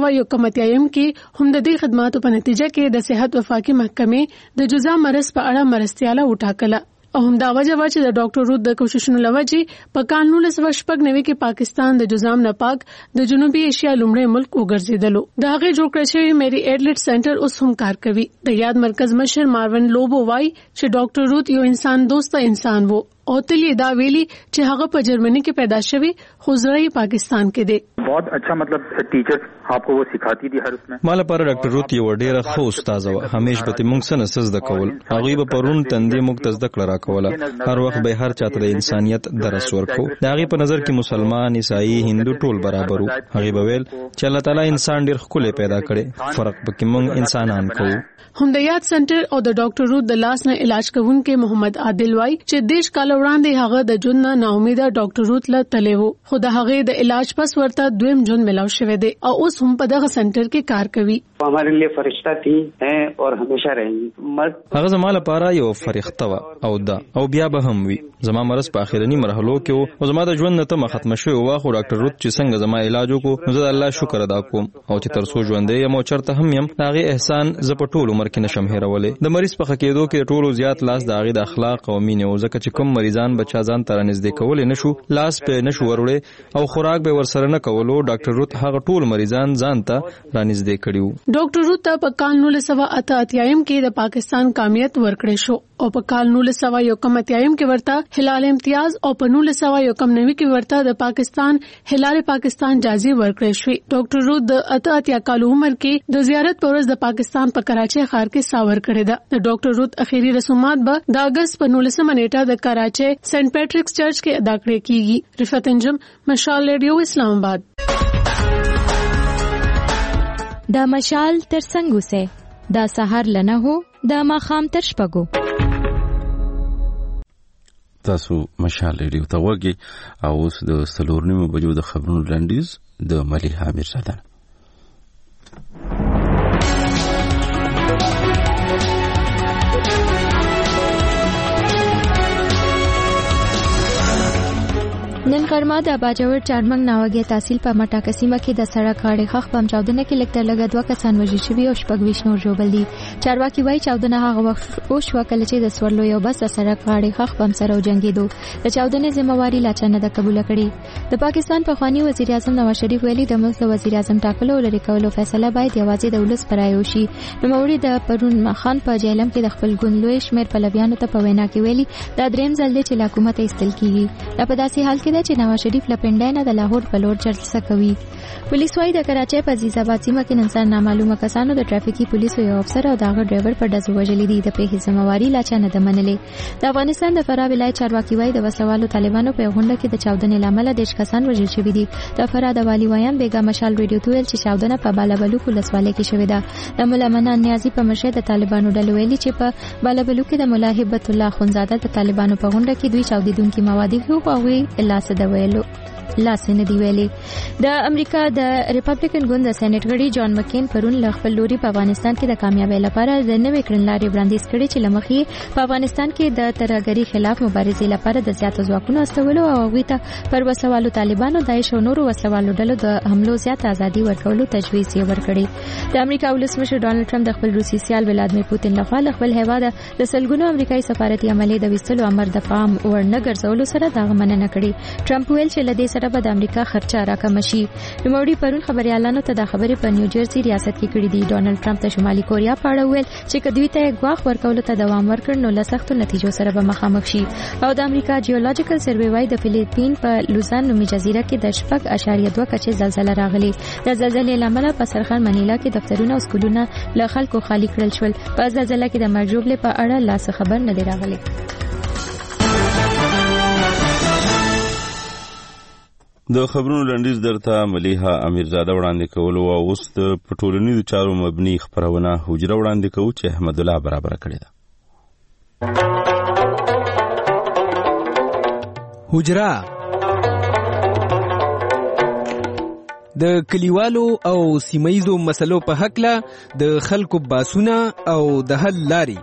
1991 کې هم د دې خدماتو په نتیجه کې د صحت وفاقي محکمې د جذام مرض په اړه مرستياله وټاکله او هم دا وجه چې د ډاکټر روت د کوششونو لوجې په کال 1990 کې پاکستان د جذام نه پاک د جنوبي ایشیا لومړی ملک وګرځیدلو. د هغه جوړ کړی شوی میری ایډلټ سنټر اوس هم کار کوي. د یاد مرکز مشر مارون لوبو وای چې ډاکټر روت یو انسان دوست انسان وو او تلی دا ویلی چې هغه په جرمني کې پیدا شوی خو زړی پاکستان کې دی. बहुत अच्छा मतलब टीचर आपको वो सिखाती थी हर उसमें. مال پر ډاکټر روت یو ډیره خو استاد و همیش به موږ سره سز د کول هغه به پرون تندې موږ تزد کړه را کوله هر وخت به هر چاته د انسانيت درس ورکو. دا هغه په نظر کې مسلمان، عیسائی، هندو ټول برابر وو. هغه به ویل چې الله تعالی انسان ډیر خپل پیدا کړي فرق پکې موږ انسانان کوو. هم د یاد سنټر او د ډاکټر روت د لاس نه علاج کوونکې محمد عادل وای چې دیش کال وړاندې هغه د جون نه ناامیده ډاکټر روت له تلې وو خو د هغه د علاج پس ورته دویم جون ملاو شوی دی او اوس هم په دغه سنټر کې کار کوي. हमारे लिए फरिश्ता थी हैं और हमेशा रहेंगी. هغه زما لپاره یو فرښتہ و او دا او بیا به هم وي. زما مرز په اخرنی مرحلو کې او زما د ژوند نه ته ختم شوی و خو ډاکټر روت چې څنګه زما علاج وکړو نو زه الله شکر ادا کوم او چې تر څو ژوندې یم او چرته هم یم هغه احسان ز په ټول عمر کې نشم هیرولې. د مریض په خکېدو کې ټولو زیات لاس د هغه د اخلاق او مینې او ځکه چې کوم مریضان بچا ځان تر نږدې کولې نشو لاس په نشو وروړي او خوراک به ورسره نه کولو ډاکټر روت هغه ټول مریضان ځان ته رانږدې کړیو. ډاکټر روت په کال 1988 کې د پاکستان کامیت ورکړې شو او په کال 1991 کې ورته هلال امتیاز او په 1991 کې ورته د پاکستان هلال پاکستان جایزه ورکړې شوې. ډاکټر روت د 88 کال عمر کې د زیارت پر ورځ د پاکستان په کراچي ښار کې ساور کړی دا. د ډاکټر روت اخیری رسومات به د اگست په 19 نیټه د کراچي کراچۍ سینٹ پیټرکس چرچ کې ادا کړې کیږي. رفعت انجم، مشال ریډیو، اسلام آباد. دا مشال تر څنګ اوسه، دا سحر لنه هو، دا ماښام تر شپږو. تاسو مشال ریډیو ته وګورئ او اوس د 4:30 بجو د خبرونو لنډیز د ملیحه میرزاده. نن غرمه د باجوړ چارمنګ ناوګي تحصیل په مټاکه سیمه کې د سړک غاړې خخ په چاودنه کې لکټر لګا 2 کسان وژل شوي او 26 نور ژوبل دي. چارواکي وایي چاودنه هغه وخت او شو کله چې د سورلو یو بس د سړک غاړې خخ په سره وجنګیدو. د چاودنې ذمہواری لا چنه د قبول کړي. د پاکستان پخوانی وزیر اعظم نواز شریف ویلي د ملک وزیر اعظم ټاکلو او لري کولو فیصله باید یوازې د ولس پر رایو شي. نوموړي د پرون خان په جیلم کې د خپل ګوندلوي شمیر پلویانو ته په وینا کې ویلي دا دریم ځل دی چې حکومت ایستل کیږي. په داسې حال کې چې نواز شریف لپنداینه د لاهور په لور چرڅه کوي. پولیس وايي د کراچۍ په عزیزآباد سیمه کې نن سهار نامعلومه کسانو د ټرافیکي پولیسو یو افسر او دغه ډرایور په ډزو وژلي دي. د پیښې ذمہواری لا چانه د منلې. د افغانستان د فراه ولایت چارواکي وايي د وسوالو طالبانو په غونډه کې د چاودنې لامل د کسان وژل شوي دي. د فراه د والی ویان بیگا مشال ریډیو ته ویل چې چاودنه په بالابلوک ولسوالۍ کې شوې ده. د مولا منان نیازي په مشر د طالبانو ډلې ویلي چې په بالابلوک کې د مولا هبت الله خونزاده د طالبانو په غونډه کې دوی چاودیدونکو موادي خو هغوی لاس د ویلو لاس نه دی ویلي. د امریکا د ریپبلیکن ګوند د سېنات غړي جان مکین پرون ل خپل لوري په افغانستان کې د کامیابی لپاره د نوې کړنلارې وړاندیز کړي چې لمخې په افغانستان کې د ترهګرۍ خلاف مبارزې لپاره د زیاتو ځواکونو استولو او هغوی ته پر وسوالو طالبانو داعش او نورو وسوالو ډلو د حملو زیات ازادي ورکولو تجویز یې ورکړي. د امریکا ولسمشر ډانلډ ټرمپ د خپل روسي سیال ولادمیر پوتین لخوا خپل هیواد د سلګونو امریکایي سفارتي عملیې د وستلو امر د پام ورنه ګرځولو سره دغه مننه کړې. ټرمپ ویل چې لدې سره به د امریکا خرچه راکم شي. نوموړي پرون خبريالانو ته د خبرې په نیوجرسي ریاست کې کړې دي. ډانلډ ټرمپ ته شمالي کوریا په اړه ویل چې کدوې ته غواخ ورکول ته دوام ورکړ نو له سختو نتیجو سره به مخامخ شي. او د امریکا جیولوجیکل سروې وايي د فلیپین په لوزان نومي جزیره کې د 6.2 کچې زلزلہ راغلي. د زلزلې لامل په سرخان منیلا کې دفترونه او سکولونه له خلکو خالی کړل شول. په زلزلہ کې د مرګ ژوبلې په اړه لا څه خبر نه دی راغلی. د خبرونو لنډیز درته ملیحه امیرزاده وړاندې کولو او اوس د ټولنیزو چارو مبني خبرونه حجره وړاندې کوو چې احمد الله برابر کړی ده. حجره د کلیوالو او سیمایزو مسلو په حق له د خلکو باسونه او د حل لاري.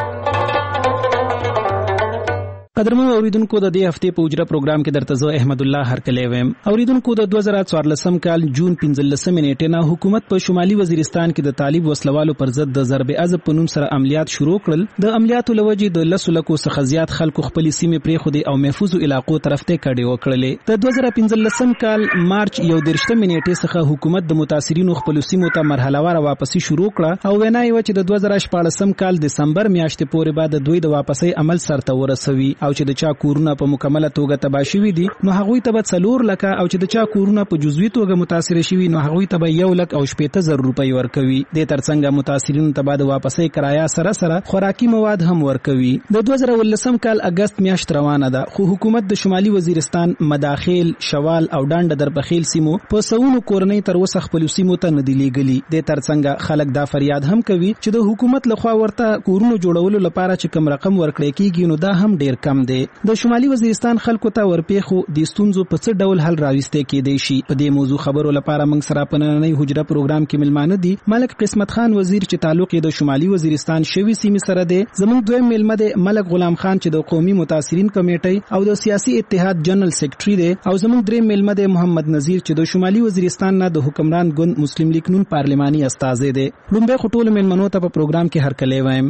قدرمن اوریدونکو د دې هفته په اجرا پروګرام کې درته زه احمد الله هرکلی ویم. اوریدونکو د 2014 کال جون 15 نیټه نه حکومت په شمالي وزیرستان کې د طالب وسلوالو پر ضد د ضرب عضب په نوم سره عملیات شروع کړل. د عملیاتو لوجې د 10 لکو څخه زیات خلکو خپل سیمې پرېښودې او محفوظو علاقو طرف ته کډې وکړلې. د 2015 کال مارچ 11 نیټه څخه حکومت د متاثرینو خپل سیمو ته مرحلهوار واپسی شروع کړه او وینا یې و چې د 2014 کال دسمبر میاشتې پورې بعد دوی د واپسی عمل سرته ورسوي او چې د چا کورونه په مکمله توګه تباه شوي دي نو هغوی ته به 4 لک او چې د چا کورونه په جزوي توګه متاثر شوي نو هغوی ته به 1,70,000 روپۍ ورکوي. د ترڅنګ متاثرینو ته به د واپسی کرایه سره خوراکي مواد هم ورکوي. د 2019 کال اگست میاشت روانه ده خو حکومت د شمالي وزیرستان مداخل شوال او ډانډ دربخیل سیمو په سونو کورنۍ تر اوسه خپل سیمو ته نه دی لیږلي. د ترڅنګ خلک دا فریاد هم کوي چې د حکومت لخوا ورته کورونو جوړولو لپاره چې کم رقم ورکړي کیږي نو دا هم ډیر کم دی. د شمالي وزیرستان خلکو ته ورپېخو د ستونزو په څه ډول حل راوستي کېدای شي. په دې موضوع خبرو لپاره موږ سره په نننۍ حجره پروګرام کې ملمانه دي ملک قسمت خان وزیر چې تعلق یې د شمالي وزیرستان شوی سیمې سره دی. زموږ دویم ملمه دی ملک غلام خان چې د قومي متاثرین کمیټې او د سیاسي اتحاد جنرال سیکریټري دی او زموږ دریم ملمه دی محمد نذیر چې د شمالي وزیرستان نه د حکمران ګوند مسلم لیگ نون پارلماني استازی دی. لومبه خټول ملمنو ته په پروګرام کې هرکلی وایم.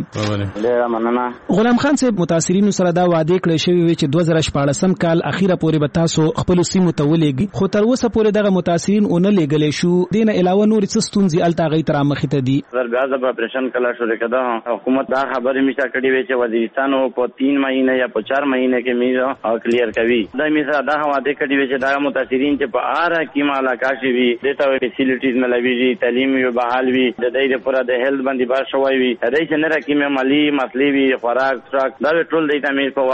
غلام خان صاحب متاثرینو سره دا وعده کړی شوی وی چې 2014 کال اخیره پورې به تاسو خپل سیمو ته ولېږي خو تر اوسه پورې دغه متاثرین اون لېږلې شو. دین علاوه نور څه ستونزې الته غي تر مخې ته دي. بیا د اپریشن کله شروع کړه حکومت دا خبرې میشه کړې وی چې وزیرستان په 3 مهینه یا په 4 مهینه کې میزه کلیر کوي. دا میزه دا وعده کړې وی چې دا متاثرین چې په اړه کې علاقه شي وي دته فیسیلیټیز ملوي تعلیم یو بحال وي د دې لپاره د هیلث باندې بار شوی وي د دې نه راکې مالی مسلې وي خوراک دا ټول د تامین په وخت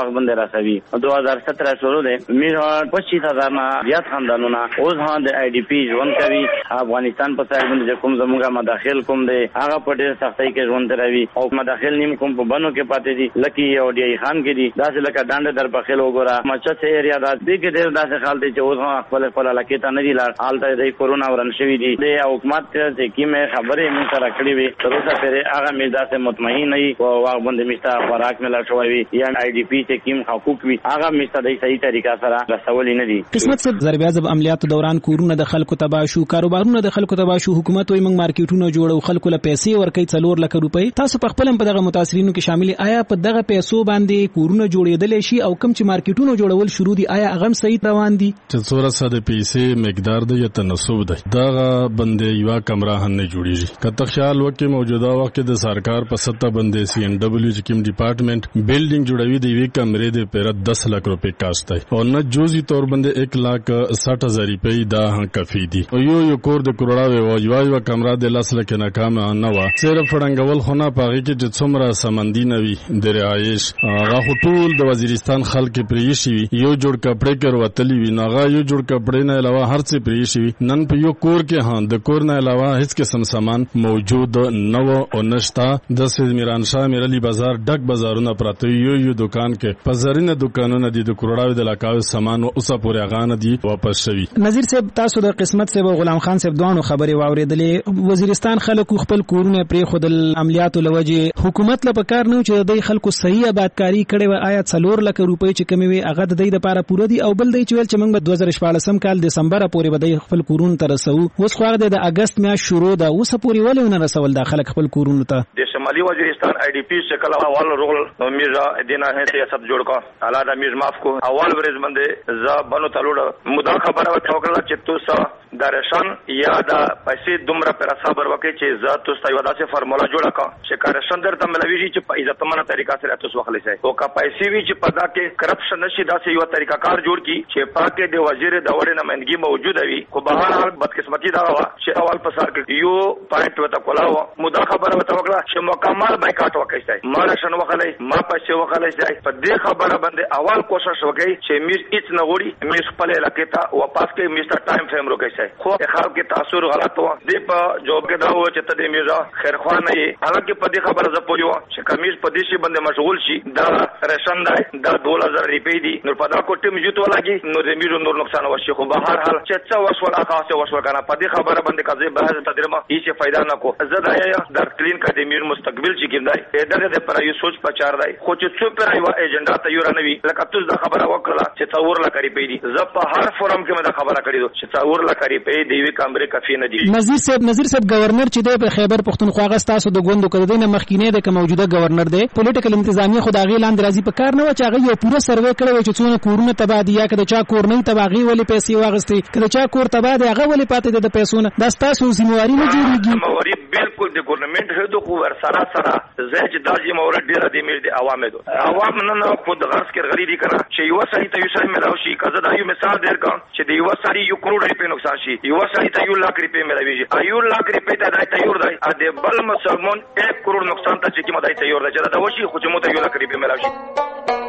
هغه باندې راسوي 2017 شروع ده میرهټ 25000 نه زیات خاندانونه اوس هم د آی ډی پی ژوند کوي. افغانستان په ساحل باندې کوم زموږه مداخل کوم دي هغه په ډېر سختۍ کې ژوند کوي او مداخل نیم کوم په بنو کې پاتې دي لکه او ډی خان کې دي داسې لکه ډانډ در بخیل وګوره مچت ایریا دا دې کې ډېر داسې حال دی چې اوس هم خپل علاقې ته نه دي لاړ حالت د کورونا ورن شوی دي د حکومت چې کیمه خبرې مون سره کړې وي تر اوسه پرې هغه مې داسې مطمئن نه او هغه باندې مستا خوراک ملا شوی یا آی ډی پی چې کیم حقوق وي هغه مستا د صحیح طریقه سره رسول نه دي. قسمت صاحب ضرب اعظم عملیاتو دوران کورونه د خلکو تباہ شو کاروبارونه د خلکو تباہ شو حکومت وي موږ مارکیټونه جوړو خلکو له پیسې ورکړي 4 لک روپۍ تاسو په خپل په دغه متاثرینو کې شامل آیا په دغه پیسو باندې کورونه جوړېدل شي او کم چې مارکیټونه جوړول شروع دي آیا هغه صحیح روان دي چې څوره ساده پیسې مقدار د یا تناسب ده دغه باندې یو کمره نه جوړیږي کته خیال وکي موجوده وخت د سرکار په سطح باندې سی ان ډبلیو چې کوم ډپارټمنټ بلډینګ جوړوي دی وی کمرې د پر 10 لک روپۍ کاست دی او نه جزئی تور باندې 1,60,000 روپۍ دا کافي دي او یو کور د کروڑا یو کمره د لاس لکه ناکام نه و صرف فړنګول خو نه پاږي چې څومره سمندي نوي د رهایش هغه ټول د وزیرستان خلک پریشي یو جوړ کپڑے کې وتلی وی ناغه یو جوړ کپڑے نه علاوه هر څه پریشي نن په یو کور کې هان د کور نه علاوه هیڅ قسم سامان موجود نه و او نشتا د سید میران شاه میرعلی بازار ډک بازارونه پراته یو دکان کې پزرینه دکانونه دي د کروڑاوي د علاقاوي سامان او اوسه پورې غانه دي واپس شوی. نذیر صاحب تاسو د قسمت صاحب او غلام خان صاحب دوه خبرې واوریدلې وزیرستان خلکو خپل کورونه پرې خودل عملیاتو لوجه حکومت له پکار نه چې د خلکو صحیح آبادکاری کړي و آیا 4 لک روپۍ چې کمی وي هغه د دې لپاره پوره دي او بل دی چې ول چې موږ 2014 کال دسمبر پورې بده خپل کورونه تر رسو اوس خو هغه د اگست میاشت شروع ده اوس پورې ولې نه رسول داخله خپل کورونه ته د شمالي وزیرستان آی ډی پی شکل اول رول میرزا دینا ہے سیاست جوړ کا اعلی د میز معاف کو اول ورځ باندې ز بنو تلوړ مدا خبره وکړه چې تاسو دارشان یا د پیسې دومره پر صبر وکړي چې ز تاسو یو داسې فرمولا جوړه کا چې کارشن درته ملوي چې په عزتمنه طریقه سره تاسو وخلې شي او کا پیسې وی چې پدا کې کرپشن نشي داسې یو طریقه کار جوړ کی چې پاکه د وزیر د وړ نمائندګي موجود وي خو بهر حال بدقسمتي دا وا چې اول پسار کې یو پوینټ وته کولاو مدا خبره وته وکړه چې مکمل بایکاټ وکړي شي ما راشن وخلې ما پیسې وخلې شي په دې خبره باندې اول کوشش وکړي چې میز هیڅ نه وړي میز خپل علاقې ته واپس کې میز ته ټایم فریم روکي شي خو خلک کې تاثیر غلط و دې په جواب کې دا و چې ته دې میزه خیر خوا نه یې حالانکه په دې خبره ز پولیو چې کمیز په دې شی باندې مشغول شي دا رشن دا 2000 روپۍ دي نو په دا کوټه میجو ته لاګي نو دې میزو نور نقصان ورشي خو به هر حال چې څه وسوله خاصه وسوله کنه په دې خبره باندې کځي بحث تدریمه هیڅ فائدہ نه کو زدا یا در کلین کا د میر مستقبل چې کیندای اداره د پر یو سوچ پچار دی خو چې څو پر یو ایجنډا تیار نه وي لکه تاسو دا خبره وکړه چې 4 لک روپۍ دي ز په هر فورم کې مده خبره کړې چې 4 لک روپۍ دی وی کمرې کافي نه دي. نذیر صاحب گورنر چې د خیبر پختونخوا غستاسو د ګوندو کړه د مخکینه د موجوده گورنر دی پولیټیکل انتظامیه خدای لاندې راځي په کار نه و چې هغه یو پوره سروې کړو چې څونه کورونه تبادیه کړه چا کور نه تباغي ولې پیسې واغستې کړه چا کور تبادیه هغه ولې پاتې د پیسو نه د تاسو ذمہواری نه جوړیږي ذمہواری بالکل د ګورنمنت هدو خو ور سره زه چې د ذمہواری ډیره د میر دي عوامو عوام نه خود غرض کې غری دي کنه چې یو سړی ته یو سړی ملاوي شي کزه دا یو مثال درکا چې د یو سړی یو کروڑ روپۍ نقصان شي یو سړی ته 1 لک روپۍ ملاوي یو لک روپۍ ته دای تیار دی ا د بل مسلمان 1 کروڑ نقصان ته چې کیمه دای تیار دی چې دا وشي خو چې مو ته 1 لک روپۍ ملاوي شي.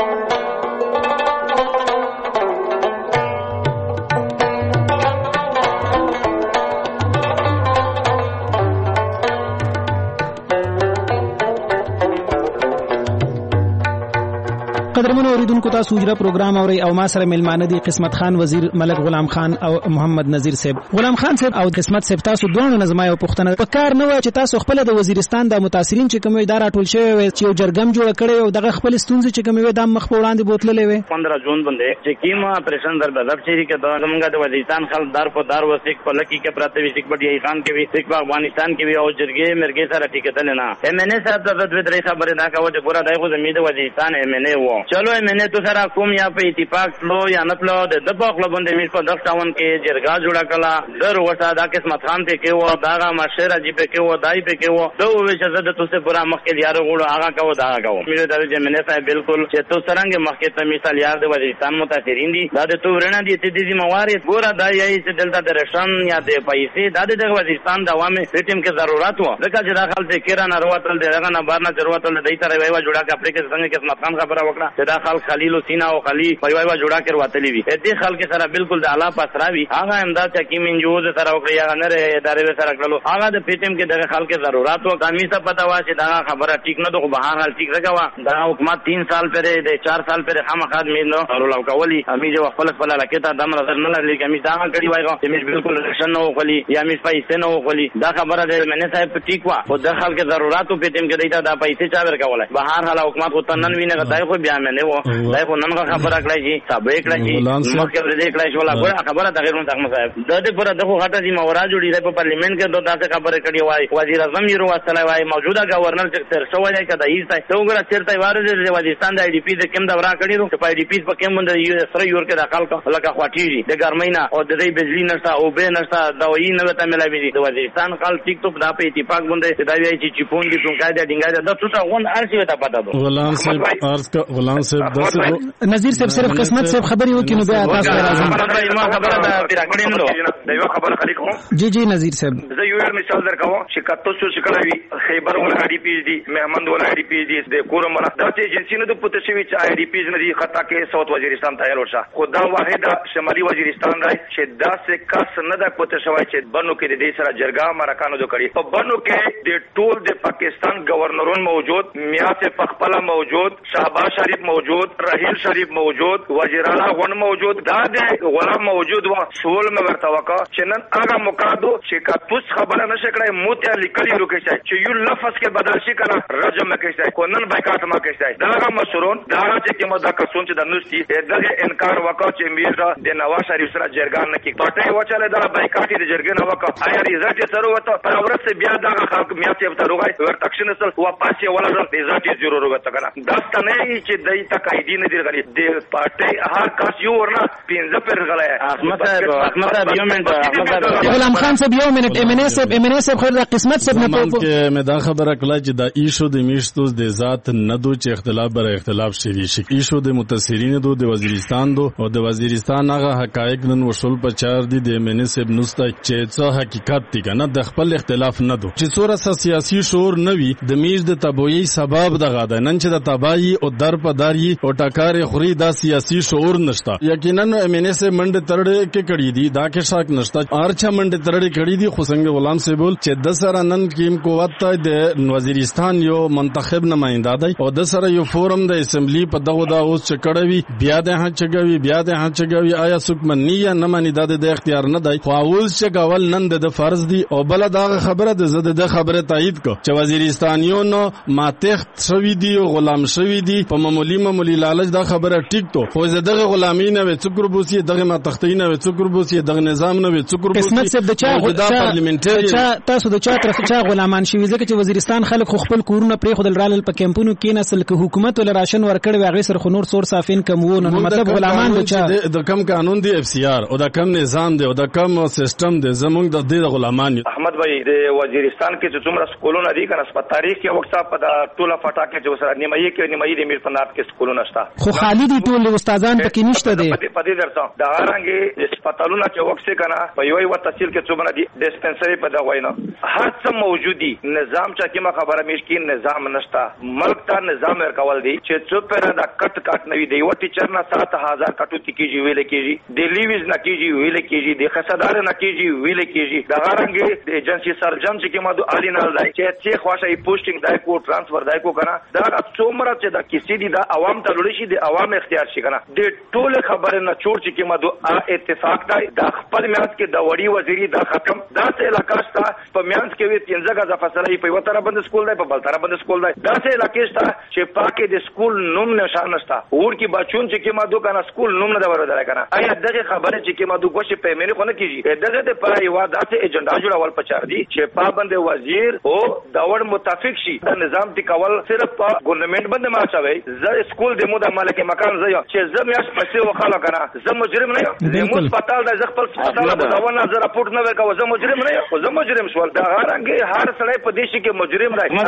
قدرمنو اوریدونکو تاسو اجرا پروګرام اوري او ما سره ملمانه دي قسمت خان وزیر ملک غلام خان او محمد نذیر صاحب غلام خان صاحب او قسمت صاحب تاسو دوه نظم یو پښتنه په کار نه و چې تاسو خپل د وزیرستان د متاثرین چې کوم اداره ټول شوی چې یو جرګم جوړ کړي او دغه خپل ستونزې چې کوم د مخ په وړاندې بوتللې وي 15 جون باندې چې کیما پرشن در بدب چیرې کې د زمونږ د وزیرستان خلک دار په دار وسیک په لکی کې پراته وي سیک بډي خان کې وي سیک افغانستان کې وي او جرګې مرګې سره ټیکټل نه ام ان ای صاحب د درې خبره دا کوي چې ګوره دغه زميد وزیرستان ام ان ای وو چلو ام ان ای سره کوم یا په اتفاق لو یا نه پلو د دبا خپل باندې میش په 10 کې جرګه جوړه کړه در وسه دا قسمت خان ته کې و داغه مشره جی په کې و دای په کې و دوه وجه زده تاسو پورا مخ کې یارو غوړو هغه کو دا کو مې د جمنه صاحب بالکل چې تو سرنګ مخ کې ته مثال یار د وزیرستان متاثرین دي دا د تو ورنه دي ته دي موارد ګوره دا یې چې دلته د رشن یا د پیسې د وزیرستان د عوامي سیستم کې ضرورت و ځکه چې داخل ذکر نه وروتل دغه نه بار نه ضرورت ول دای تر ویوا جوړه کا پرې کې څنګه قسمت خان خبره وکړه چې دا خلک خلیل او سینا او خلی په یوه جوړه کې وتلی وي دې خلک سره بالکل د اعلی پاسراوي هغه امداد حکیم انجو سره وکړي هغه نه ادارې سره کړلو هغه د پیټم کې دغه خلک ضرورت او کمی څه پتا وا چې دا خبره ټیک نه ده خو بهر حال ټیک راغوا دا حکومت 3 سال پرې د 4 سال پرې خامخا مینو ورولو کولی امي جو خپل لکه دم نظر نه لري کمی دا کړي وایغه چې مې بالکل رښتیا نه وکړي یا مې پیسې نه وکړي دا خبره د منه صاحب ټیک وا او د خلک ضرورت په پیټم کې دا پیسې چا ورکولای بهر حال حکومت کو تنن وینه غدای خو بیا مې نه و دای خو نن خبره کړی چې صاحب کړی چې مخکې دې کړی شو لا خبره د غیرون څنګه صاحب د دې پر دغه غټه دي مورا جوړی په پارلیمنت کې دا خبره کړی وای وزیر اعظم یې وروسته وای موجوده گورنر چې تر شو وای کدا ایسته څو ګره چیرته واره د وزیرستان د آی ډی پی د کوم دورا کړی نو په آی ډی پی په کوم باندې یو سره یور کې د خلکو لکه خواټیږي د ګرمینا او د دې بجلی نشته او به نشته دوايي نه وته ملایوي دي د وزیرستان خل ټیک ټاک دا په اتفاق باندې دا وایي چې چپون دي څنګه دا ډینګا دا څه غون ارشي وته پتا دو غلام صاحب داسې نذیر صاحب صرف قسمت صاحب خبري وکړي نو بیا تاسو راځم ما خبره دا پیراکړې نو دا یو خبره خلی کوم جی نذیر صاحب زه یو مثال درکوم چې کاتو څه کړی خیبر ول آی ډی پی دی محمد ول آی ډی پی دی د کورم دا چې ایجنسی نه د پته شوی چې آی ډی پی نه دی خطا کې ساوث وزیرستان تیار وشه خدا واحده شمالي وزیرستان راي چې دا څه کس نه د پته شوی چې بنو کې د دې سره جرګه مرکانو جو کړی په بنو کې د ټول د پاکستان گورنرون موجود میا سے پخپلا موجود شهباز شریف موجود رحیل شریف موجود وزیر اعلی غون موجود دا د غلام موجود وا سول مې ورته وکا چې نن هغه مقادو چې کا پوس خبره نشه کړای موته لیکلي روکه چې یو لفظ کې بدل شي کنه رجم کې شي کو نن بایکاټ ما کې شي دا مشرون دا چې کوم دا کسون چې د نوستي دغه انکار وکړ چې میرزا د نواز شریف سره جرګان نه کې پټه وچاله دا بایکاټ د جرګې نه وکړ آیا ریزلټ سره وته پر ورته بیا دا خلک میاته وته روغای ورته اکشن سره واپس یې ولا ریزلټ ضرور وته کنه دا ستنه چې دای ته قاعده نه دی غلي د پټه هر کس یو ورنه پینځه پر غلای احمد صاحب یو منټ غلام خان صاحب یو منټ ام ان ایس صاحب خیر د قسمت صاحب نه په کې مې دا خبره کړه چې دا ایشو د میشتوس د ذات نه دو چې اختلاف بر اختلاف شوی شي ایشو د متاثرین دو د وزیرستان دو او د وزیرستان هغه حقایق نن وصول په چار دي د ام ان ایس صاحب نوسته چې څه حقیقت دي کنه د خپل اختلاف نه دو چې څوره سیاسي شعور نوي د میش د تبویی سبب دغه ده نن چې د تباہی او در په داری او ټکار خوري دا سیاسي شعور نشته یقینا ام ان ایس منډ ترړې کې کړي دي دا کې شک نشته ارچا منډ ترړې کړي دي خو څنګه غلام صاحب چې د سره نن کیم قوت د وزیرستان یو منتخب نمائنده دی او د سره یو فورم د اسمبلی په دغه دا اوس چې کړوي بیا د چګوي آیا څوک منی یا نه منی د اختیار نه دی خو اوس چې کول نن د فرض دی او بل دا خبره د زده د خبره تایید کو چې وزیرستانیونو ماتخت شوی دی او غلام شوی دی په معمولی لالچ دا خبره ټیک تو خو زدهغه غلامی نه و څوک بوسی دغه ماتختی نه و څوک بوسی دغه نظام نه و څوک بوسی قسمت صاحب د چا پارلیمنټری تاسو د چا طرف چا غلامان شوی ځکه چې وزیرستان خلک خپل کورونه پرې خودل رال په کمپونو کې نسل کې حکومت ول راشن ورکړ وغه سره خو نور سور صافین کم وو نو مطلب غلامان د چا د کم قانون دی اف سی آر او د کم نظام دی او د کم سیستم دی زمونږ د دې غلامان احمد بھائی د وزیرستان کې چې څومره سکولونه دي کنه په تاریخ کې وخت په د ټوله فټا کې چې سره نیمایي د میر پنات کې سکولونه شته خو خالی دي ټول استادان پکې نشته دي په دې درته د هرانګي هسپتالونه چې وخت کنه په یو تحصیل کې څومره دي ډیسپنسری په دا واینا هر څه موجودي نظام چې کیما خبره مشکین نظام نشتا ملک ته نظام ورکول دي چې څو پر دا کټ نوي دی و ټیچر نه 7000 کټو تکیږي ویل کېږي د لیویز نه کېږي ویل کېږي د خصدار نه کېږي ویل کېږي دا غرانګي د ایجنسی سرجن چې کیما د الی نه لای چې خواشي پوسټینګ دای کو ټرانسفر دای کو کنه دا څومره چې دا کسی دي دا عوام ته لوري شي د عوام اختیار شي کنه د ټول خبره نه چور چې کیما د اتفاق دی د خپل میاس کې د وړي وزیری دا ختم دا څه علاقہ شته په میانس کې وی 15 غزه فاصله په وتره باندې سکول دی په بلتره باندې سکول دی دا څه علاقې شته چې پاکه د سکول نوم نشان نشته ور کې بچون چې کیما دو کنه سکول نوم نه ورته کنه آیا دغه خبره چې کیما دو غوښه په مینه خو نه کیږي دغه د پر یو داسې ایجنډا جوړول پچار دي چې پابند وزیر او داور متفق شي د نظام دی کول صرف په ګورنمنت باندې ماچوي زه سکول د موده مالک مکان زه چې زه میاش پیسې وخاله کنه زه مجرم نه یم زه هسپتال د خپل هسپتال په داونه زه راپورټ نه وکاو زه مجرم نه یم زه مجرم شول دا هرانګي هر سړی په دیش کې مجرم راځي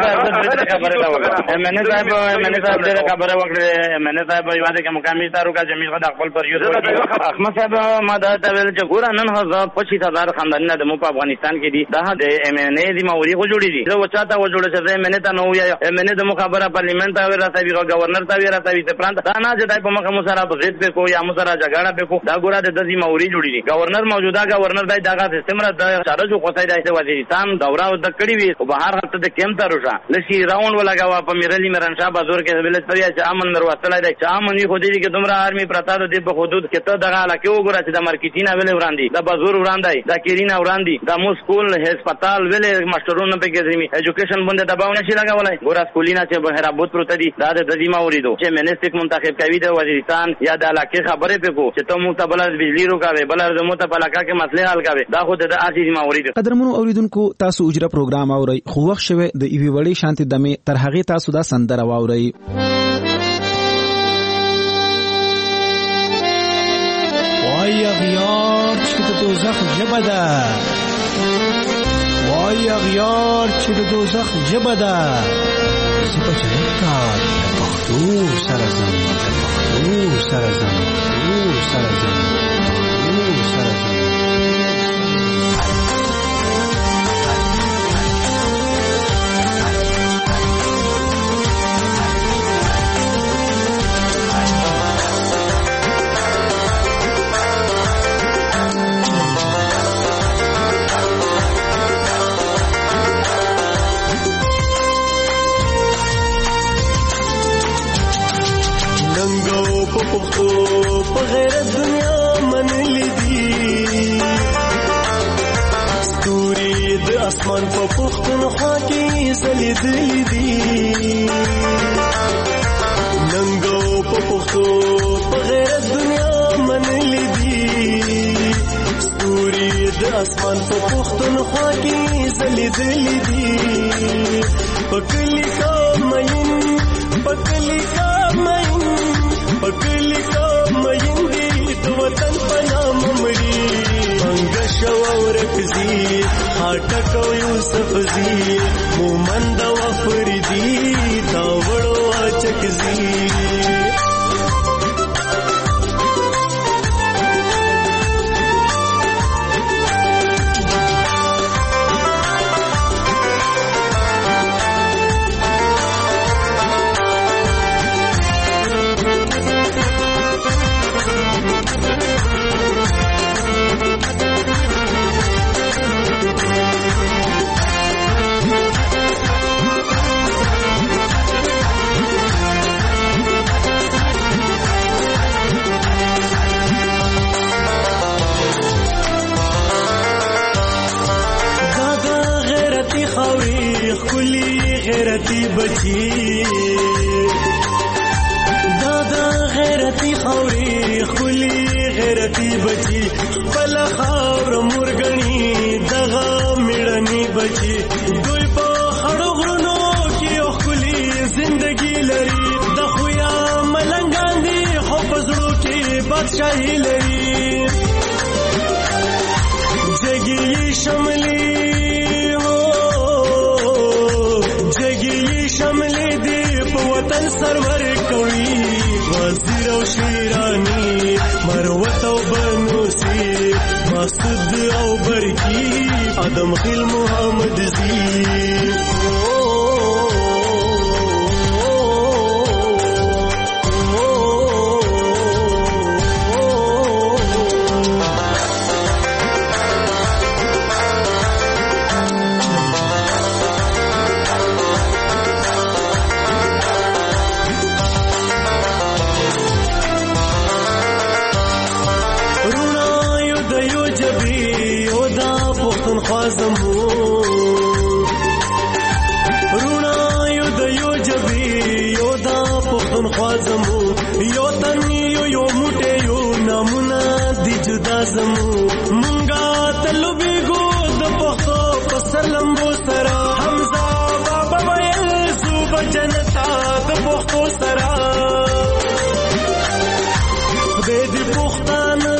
منه صاحب دغه خبره وکړه منه صاحب یواده کې مقامی تاروکا جمیل خدای خپل پریو احمد صاحب ما دا ته ویل چې ګور نن هزار 25000 خاندانونه د مو په افغانستان کې دي دا د ام ان ای دی موري خو جوړی دي زه وچاته و جوړه چې منه ته نو یا منه د مخابره پارلیمنت او راځي گورنر ته راځي ته پرانت دا نه چې دای په مخه مسره په ضد په کو یا مسره جګړه په کو دا ګوره د دزي موري جوړی دي گورنر موجوده گورنر دای دغه سیستم را د چارج کوتای دای ته وزیرستان دوره د کړی وی او بهر هفته د کیم ته روشا لسی راوند ولګاوه په میرلی مرنشاه بازار کې ویل سړیا چې امن دروازه لای چې امن خو دې کې دومره آرمي پرتا د په حدود کې ته دغه علاقه وګوره چې د مارکیټینا ویل وړاندې د بازار وړاندې د کیرینا وړاندې د مو سکول هسپتال ویل ماسترونو په کې زمي ایجوکیشن باندې دباو نشي لګولای ګوره سکولینا چې بهرابوت پروت دي دا د دزیما وریدو چې منسټک منتخب کوي د وزیرستان یا د علاقې خبره په کو چې ته مو ته بل بجلی روکاوي بل د مو ته په علاقه کې مسله حل کوي دا خو د اساسي مورید قدرمنو اوریدونکو تاسو اجرا پروګرام اوري خو وخت شوه د ایوي وړي شانتي دمه تر هغه تاسو دا سندره واوري وای غیار چې د دوزخ جبه ده وای غیار چې د دوزخ جبه ده زه چې کار پښتو سره زم پښتو سره زم پښتو سره زم پښتو سره زم په غیرت دنیا منلی دي ستوري د اسمان په پښتونخوا کې ځلېدلې دي ننګو په پښتو په غیرت دنیا منلی دي ستوري د اسمان په پښتونخوا کې ځلېدلې دي پکلی کا مین پکلی کا مین پکلی کا مین دی د وطن په نام مړي څنګه شو ورکزي هاټک او یوسف زي مومند او فريدي دا وړو اچکزي غیرتی بچی دادا غیرتی خوري خلی غیرتی بچی بل خاور مرګنی دغه میړنی بچی دوی په خړو غرونو کې خلی زندگی لري د خویا ملنګان دي خو پزړو کې بادشاہي لري جګی شملي شملې دی په وطن سرور کوي وزیر او شیرانی مروت او بنوسی مسعود او برکی ادم خیل محمد زی رونا یو د یو جبی یو دا پختونخوا زمو یو تن یو موټه یو نمونه دی جدا زمو مونږه تلوبېګو د پختو په سلمبو سره حمزه بابا ویل صوب جنتا د پختو سره خدای دې پښتانه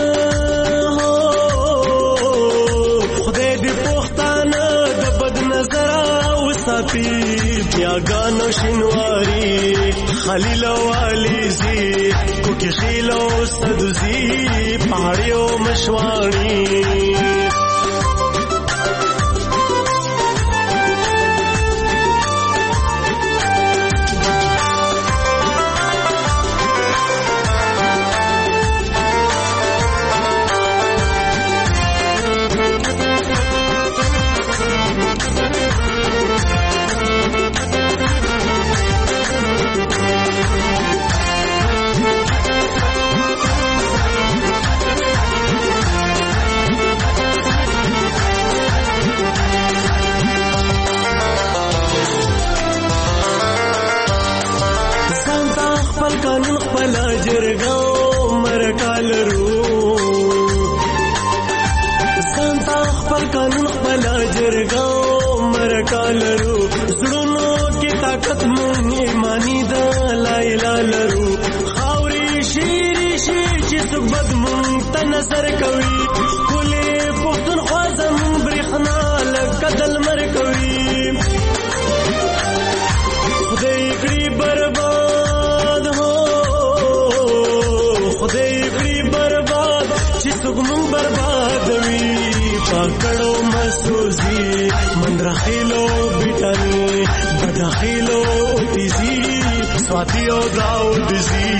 بیاگانو شنواری خلیل و علیزی کوکی خیل و صدوزی پہاڑی و مشوانی خپل قانون خپل جرګو مرکالرو زړونو کې طاقت مون ایمانی دا لا اله لرو خاوري شيري شي چې سبد مون ته نظر کوي کله پختون خوازم برخنا لکدل مر کوي خدای کړي برباد هو خدای کړي برباد چې څوک برباد وي پکړو مسوزي مندرخیلو بیٹانی بدخیلو تیزی سواتیو داو دیزی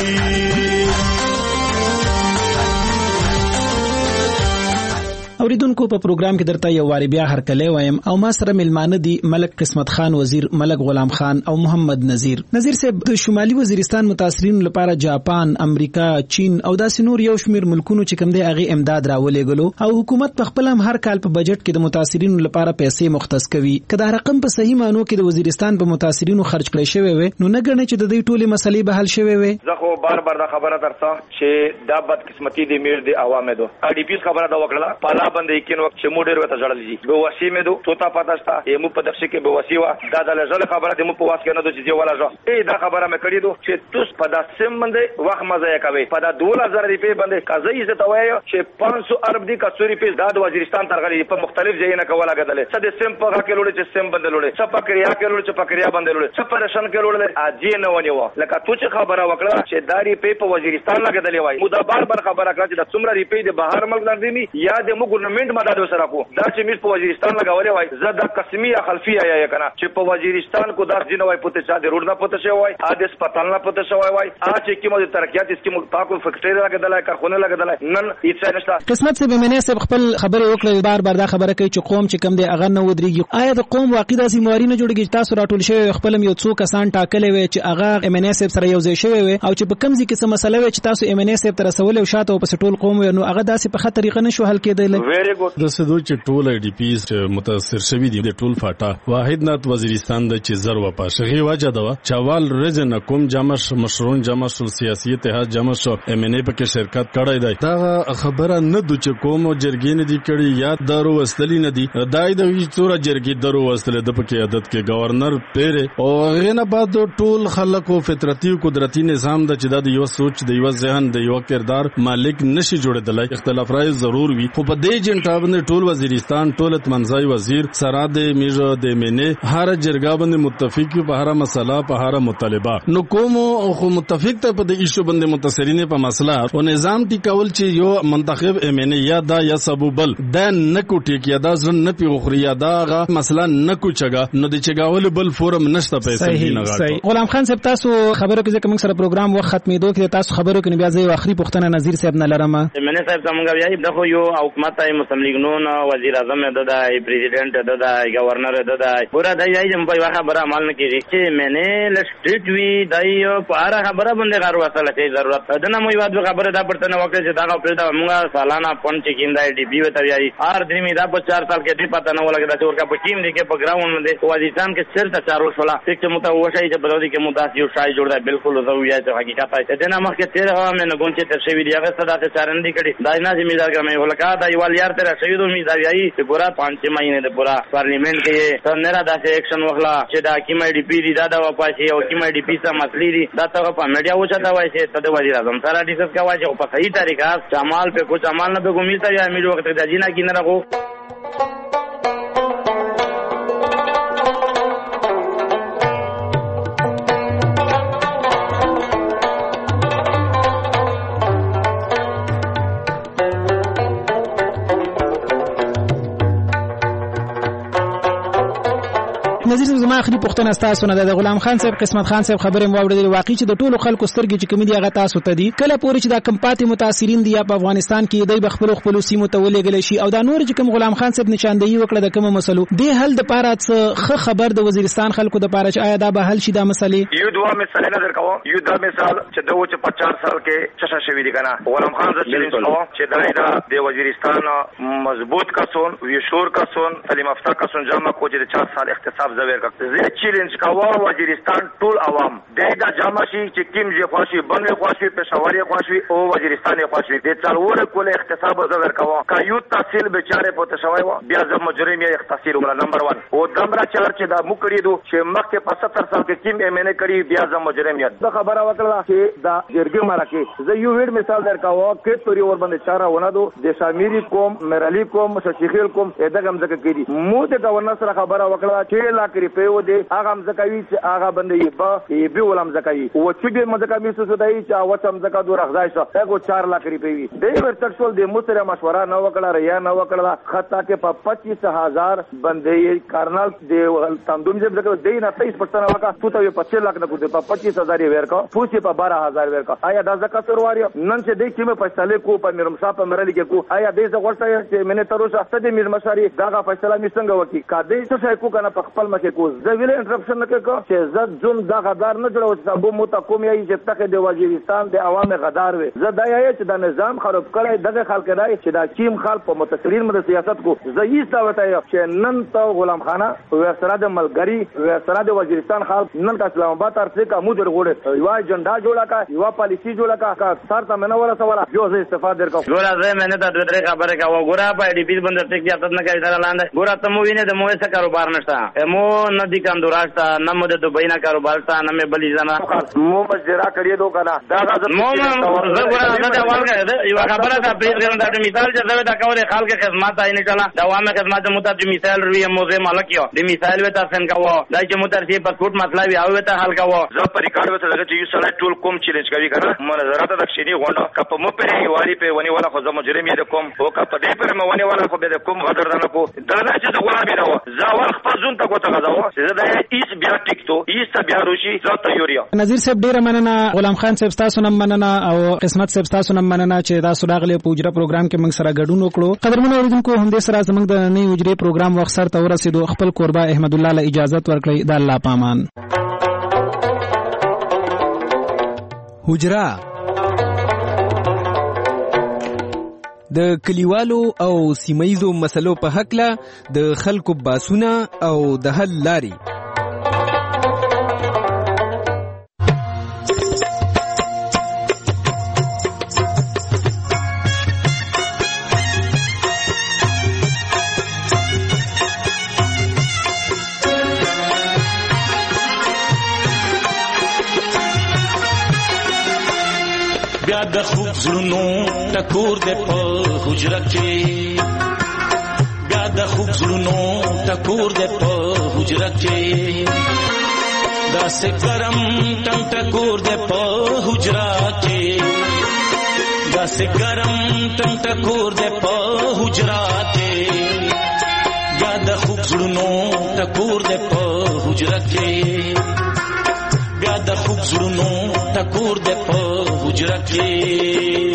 اوریدونکو په پروګرام کې درته یو واری بیا هرکلی وایم او ما سره ملمانه دي ملک قسمت خان وزیر، ملک غلام خان او محمد نذیر صاحب. د شمالي وزیرستان متاثرینو لپاره جاپان، امریکا، چین او داسې نور یو شمیر ملکونو چې کوم دی هغه امداد راولېګلو او حکومت په خپل هم هر کال په بجټ کې د متاثرینو لپاره پیسې مختص کوي. کله رقم په صحیح معنی کې د وزیرستان په متاثرینو خرج کړی شوی وي نو نه ګڼي چې د دې ټولې مسلې به حل شوی وي. زه خو بار دا خبره درته چې دا بد قسمتي دی میر دی عوامه دو اډي پی خبره دا وکړه پالا باندې کین وخت چې مو ډېر وته جړل دي به وسی مې دو توتا پاتاستا یمو په دښه کې به وسی وا دا د لږه خبره دې مو په واس کې نه دو چې ولا ځو دا خبره مې کړې دو چې تاسو په داسم باندې وخت مزه کوي په دا 2000 روپے باندې قضې عزت وایو چې 500 ارب دي کا 100 روپے د وزیرستان ترغلي په مختلف ځایونو کې ولا غدل څه د سیم په کې لوړ چې سیم باندې لوړ څه په کریا کې لوړ چې په کریا باندې لوړ څه په رشن کې لوړ اجي نه ونیو لکه تو چې خبره وکړه چې داری په وزیرستان لګدلې وای مو دا بار خبره کړه چې د څومره روپے د بهر ملک لري یا د مو ګورنمنت مدد سره کو دا چې مې په وزیرستان لګولې وای زدا قسمی خلفیه یا کنه چې په وزیرستان کو داس دین وای پته چا د روډ نه پته شوی وای ا د هسپتال نه پته شوی وای ا چې کومه ترقیات اس کې پاکو فیکټری لګدلای کارخونه لګدلای نن هیڅ نشته. قسمت صاحب مې صاحب خپل خبره وکړه بار دا خبره کوي چې قوم چې کم دی اغه نه ودرېږي. آیا د قوم واقعي داسې مواري نه جوړیږي چې تاسو راټول شوی خپل یو څو کسان ټاکلې وي چې اغه امنه صاحب سره یو ځای شوی وي او چې په کمزې کې څه مسله وي چې تاسو امنه صاحب تر رسول او شاته او په ټول قوم نو اغه داسې په خطر طریقه نشو حل کېدل. ویری ګډ د سدو چې ټول ای ډي پیز متاثر شوی دي د ټول فاټا واحد نات وزیرستان د چې زر و پاشغي واجه دا چوال رزن کوم جمع مشرون جمع سیاسي اتحاد جمع شو ام ان ای په کې شرکت کړی دی دا خبره نه د چې کوم جرګې نه دی کړی یا درو وستلی نه دی دای د وی څوره جرګې درو وستل د پکې عادت کې گورنر پیره او غنه بعد ټول خلکو فطرتي قدرتي نظام د چې د یو سوچ د یو ذهن د یو کردار مالک نشي جوړېدلای اختلاف راي ضرور وي خو په دې جنټا باندې ټول وزیرستان ټول منځای وزیر سراده میجو د منه هر جرګه باندې متفق په هر مسله په هر مطالبه نو کوم خو متفق ته په دې ایشو باندې متصرین په مسله او نظام ټیکول چې یو منتخب امنه یا دا یا سبوبل دا نکو ټیک یا دا ځن نه پیغوري یا دا مسله نکو چګه نو د چګاول بل فورم نشته پیسې نه غاټو. غلام خان صاحب تاسو خبرو کې کوم سره پروګرام وخت ختمېدو کې تاسو خبرو کې بیا ځای اخري پښتنه نذیر صاحب نه لرم امنه صاحب څنګه بیا دغه یو حکومت ای مسلم لیگ نو وزیر اعظم ددای پریزیدنت ددای گورنر ددای پورا دای یم په واخه خبره عمل نه کیږي چې منه لسټریټ وی دای په هر خبره باندې کار وسله ته ضرورت ده نه مو یاد خبره دا پرته نه وکړي چې دا په دا موږ سالانه پون چې کیندای ډي بي وته وی هر دې دا په 4 سال کې دې پته نه ولګا چې ورکا په ټیم دې کې په ګراوند باندې وزیرستان کې چیرته چارو شولا چې مو وشي چې بلودي کې مداس یو شای جوړ دی بالکل زو یا چې حقیقت ہے دنه مخ کې تیر هوا مې نه ګون چې تر شوی دی هغه صدا ته چارندې کړي دای نه ذمہدار ګرمه ولکا دا یوال یار تر شوی دوه می دا وی چې پورا 5 مہینے د پورا پارلیمنت کې څنګه داسې ایکشن وکړه چې دا کیمه ډي پی دی دا واپاسي او کیمه ډي پی سم مسلې دي دا ته په میډیا وچتا وای چې ته د وزیر اعظم سره ډیسکس کوي چې په صحیح طریقه عمل په کوم عمل نه به کومې ته یا امیر وخت د جینا کې نه راغو. نظیر زما اخري پښتنه تاسو نه د غلام خان صاحب قسمت خان صاحب خبره مو اوریدل واقعي چې د ټولو خلکو سترګې چې کوم دي هغه تاسو ته دي کله پورې چې دا کمپاتي متاثرین دي په افغانستان کې دای بخپل خپل سیمو ته ولېګل شي او دا نور چې کوم غلام خان صاحب نشاندهي وکړه د کوم مسلو دی حل د پاره څه خبر د وزیرستان خلکو د پاره چې آیا دا به حل شي دا مسلې یو دوه مثال نظر کوم یو دا مثال چې د 50 سال کې چشا شوی دي کنه غلام خان صاحب چې دا د وزیرستان مضبوط کسون ویشور کسون تعلیم یافته کسون جمع کو چې 4 سال اختصاص زویر کا زه چیلنج کاوه وزیرستان ټول عوام د جامشي چې کیم جی خواشي بنه خواشي پېښوري خواشي او وزیرستان خواشي د څلور کول اختصاب زویر کاوه کایو تحصیل بیچاره پته شوی و بیا د مجرم یې اختصار ولا نمبر 1 او دمرا چار چې دا مو کړی دو چې مخکې په 70 سال کې کیم ایم ان کړی بیا د مجرم یې د خبره وکړه چې دا جرګه مرکه زه یو ویډ مثال درکاوه کې پوری ور باندې چاره ونه دو د شامیری قوم مرلی قوم شیخیل قوم دغه مزه کړي مو د گورنر سره خبره وکړه چې لا کړی په و دې هغه مزه کوي چې هغه باندې به ولم زکوي او چې به مزه کوي څه دای چې او تم زکا دور غځای شو هغه 4 لک روپۍ وي د ورتل ټول د مستره مشوره نه وکړه ریا نه وکړه خطا کې په 25000 باندې کارنال د تندوم چې زکه د نه 23% وکړه تو ته 25 لک نه کو په 25000 ورکا پوسی په 12000 ورکا آیا دا زکا سرواري نن چې د کیمه فیصله کو په میرمصا په مرلی کې کو آیا د زه ورته چې منه تر اوسه ست د میرمشاري دا فیصله می څنګه وکي کاده څه کو کنه په خپل مکه کو زه ویل انټرپشن نه کو چې زه ځم دا غدار نه جوړو چې ابو متقوم یې چې تک د وزیرستان د عوام غدار وي زه دا یې چې دا نظام خراب کړی دغه خلک راي چې دا چیم خلک په متسرین مد سیاست کو زه یې ثابت یم چې نن ته غلام خانه او سره د ملګری او سره د وزیرستان خلک نن کا اسلام آباد تر څخه مو درغوړي یو جنډا جوړا کا یو پالیسی جوړا کا سر ته منه ولا سواله جو زه استفاده درکو ګورا زه مینه ته دوه درې خبره کا و ګورا په ډی پی بندر ته کې اتنه کوي سره لاندې ګورا ته مو ویني د مو څه کاروبار نشته مو ندی کم دراشتا نه مو د دوبۍ نه کاروبار تا نه مې بلی ځنا مو مزرا کړی دو کنه دا مو زه ګورا دا اول کړه یو خبره دا پریزیدنت د مثال چې زه دا کوله خلک خدمت آینه کلا دوامه خدمت متعد مثال روی موزه ملکیو د مثال وتا سن کا و دا چې مترسی پاسپورت مطلب او وتا حل کا و زه په ریکارډ وته دغه چې یو سړی ټول کوم چیلنج کوي کنه منظرات د شینی غونډه کپ مو په واری په ونی ولا خو زه مجرم یې د کوم او کپ دې پر مو ونی ولا خو به د کوم غدر نه کو دا نه چې غلا به نو زه ول خپل ځون ته کوته غزاو چې دا هیڅ بیا ټیکټو هیڅ بیا روشي زه تیوریا نظیر صاحب ډیر مننه غلام خان صاحب تاسو نن مننه او قسمت صاحب تاسو نن مننه چې دا سوداغله پوجرا پروګرام کې موږ سره ګډون وکړو قدرمن اوریدونکو هم دې سره زموږ د نوې وجري پروګرام وخت سره ورسېدو خپل قربا احمد الله له اجازه ورکړي د الله پامان حجرا د کلیوالو او سیمایزو مسلو په حق له د خلکو باسونه او د حل لاري بیا د خوب زړونو ټکور دې په حجره کې بیا د خوب زړونو ټکور دې په حجره کې داسې ګرم ټنګ ټکور دې په حجره کې داسې ګرم ټنګ ټکور دې په حجره کې بیا د خوب زړونو ټکور دې په حجره کې بیا د خوب زړونو ټکور دې په حجره کې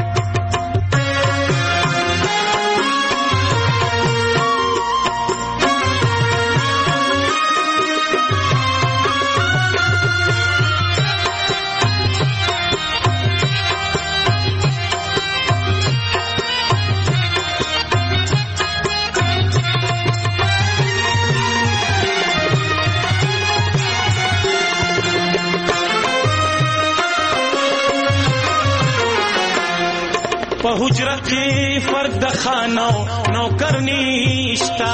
په حجره کې فرق د خانو نوکر نشتا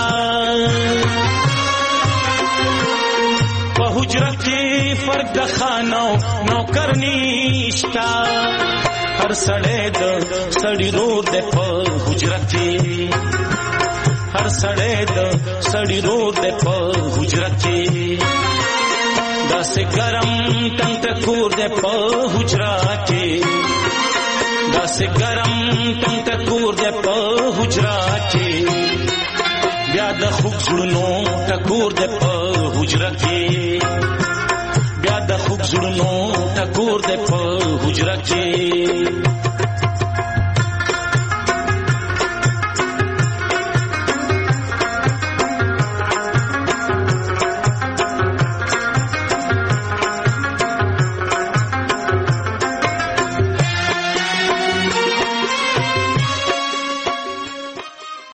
په حجره کې فرق د خانو نوکر نشتا هر سړی د سړی رور د په حجره کې هر سړی د سړی رور د په حجره کې داسې ګرم ټنګ ټکور د په حجره کې داسې ګرم ټنګ ټکور دې په حجره کې بیا د خوب زړونو ټکور دې په حجره کې بیا د خوب زړونو ټکور دې په حجره کې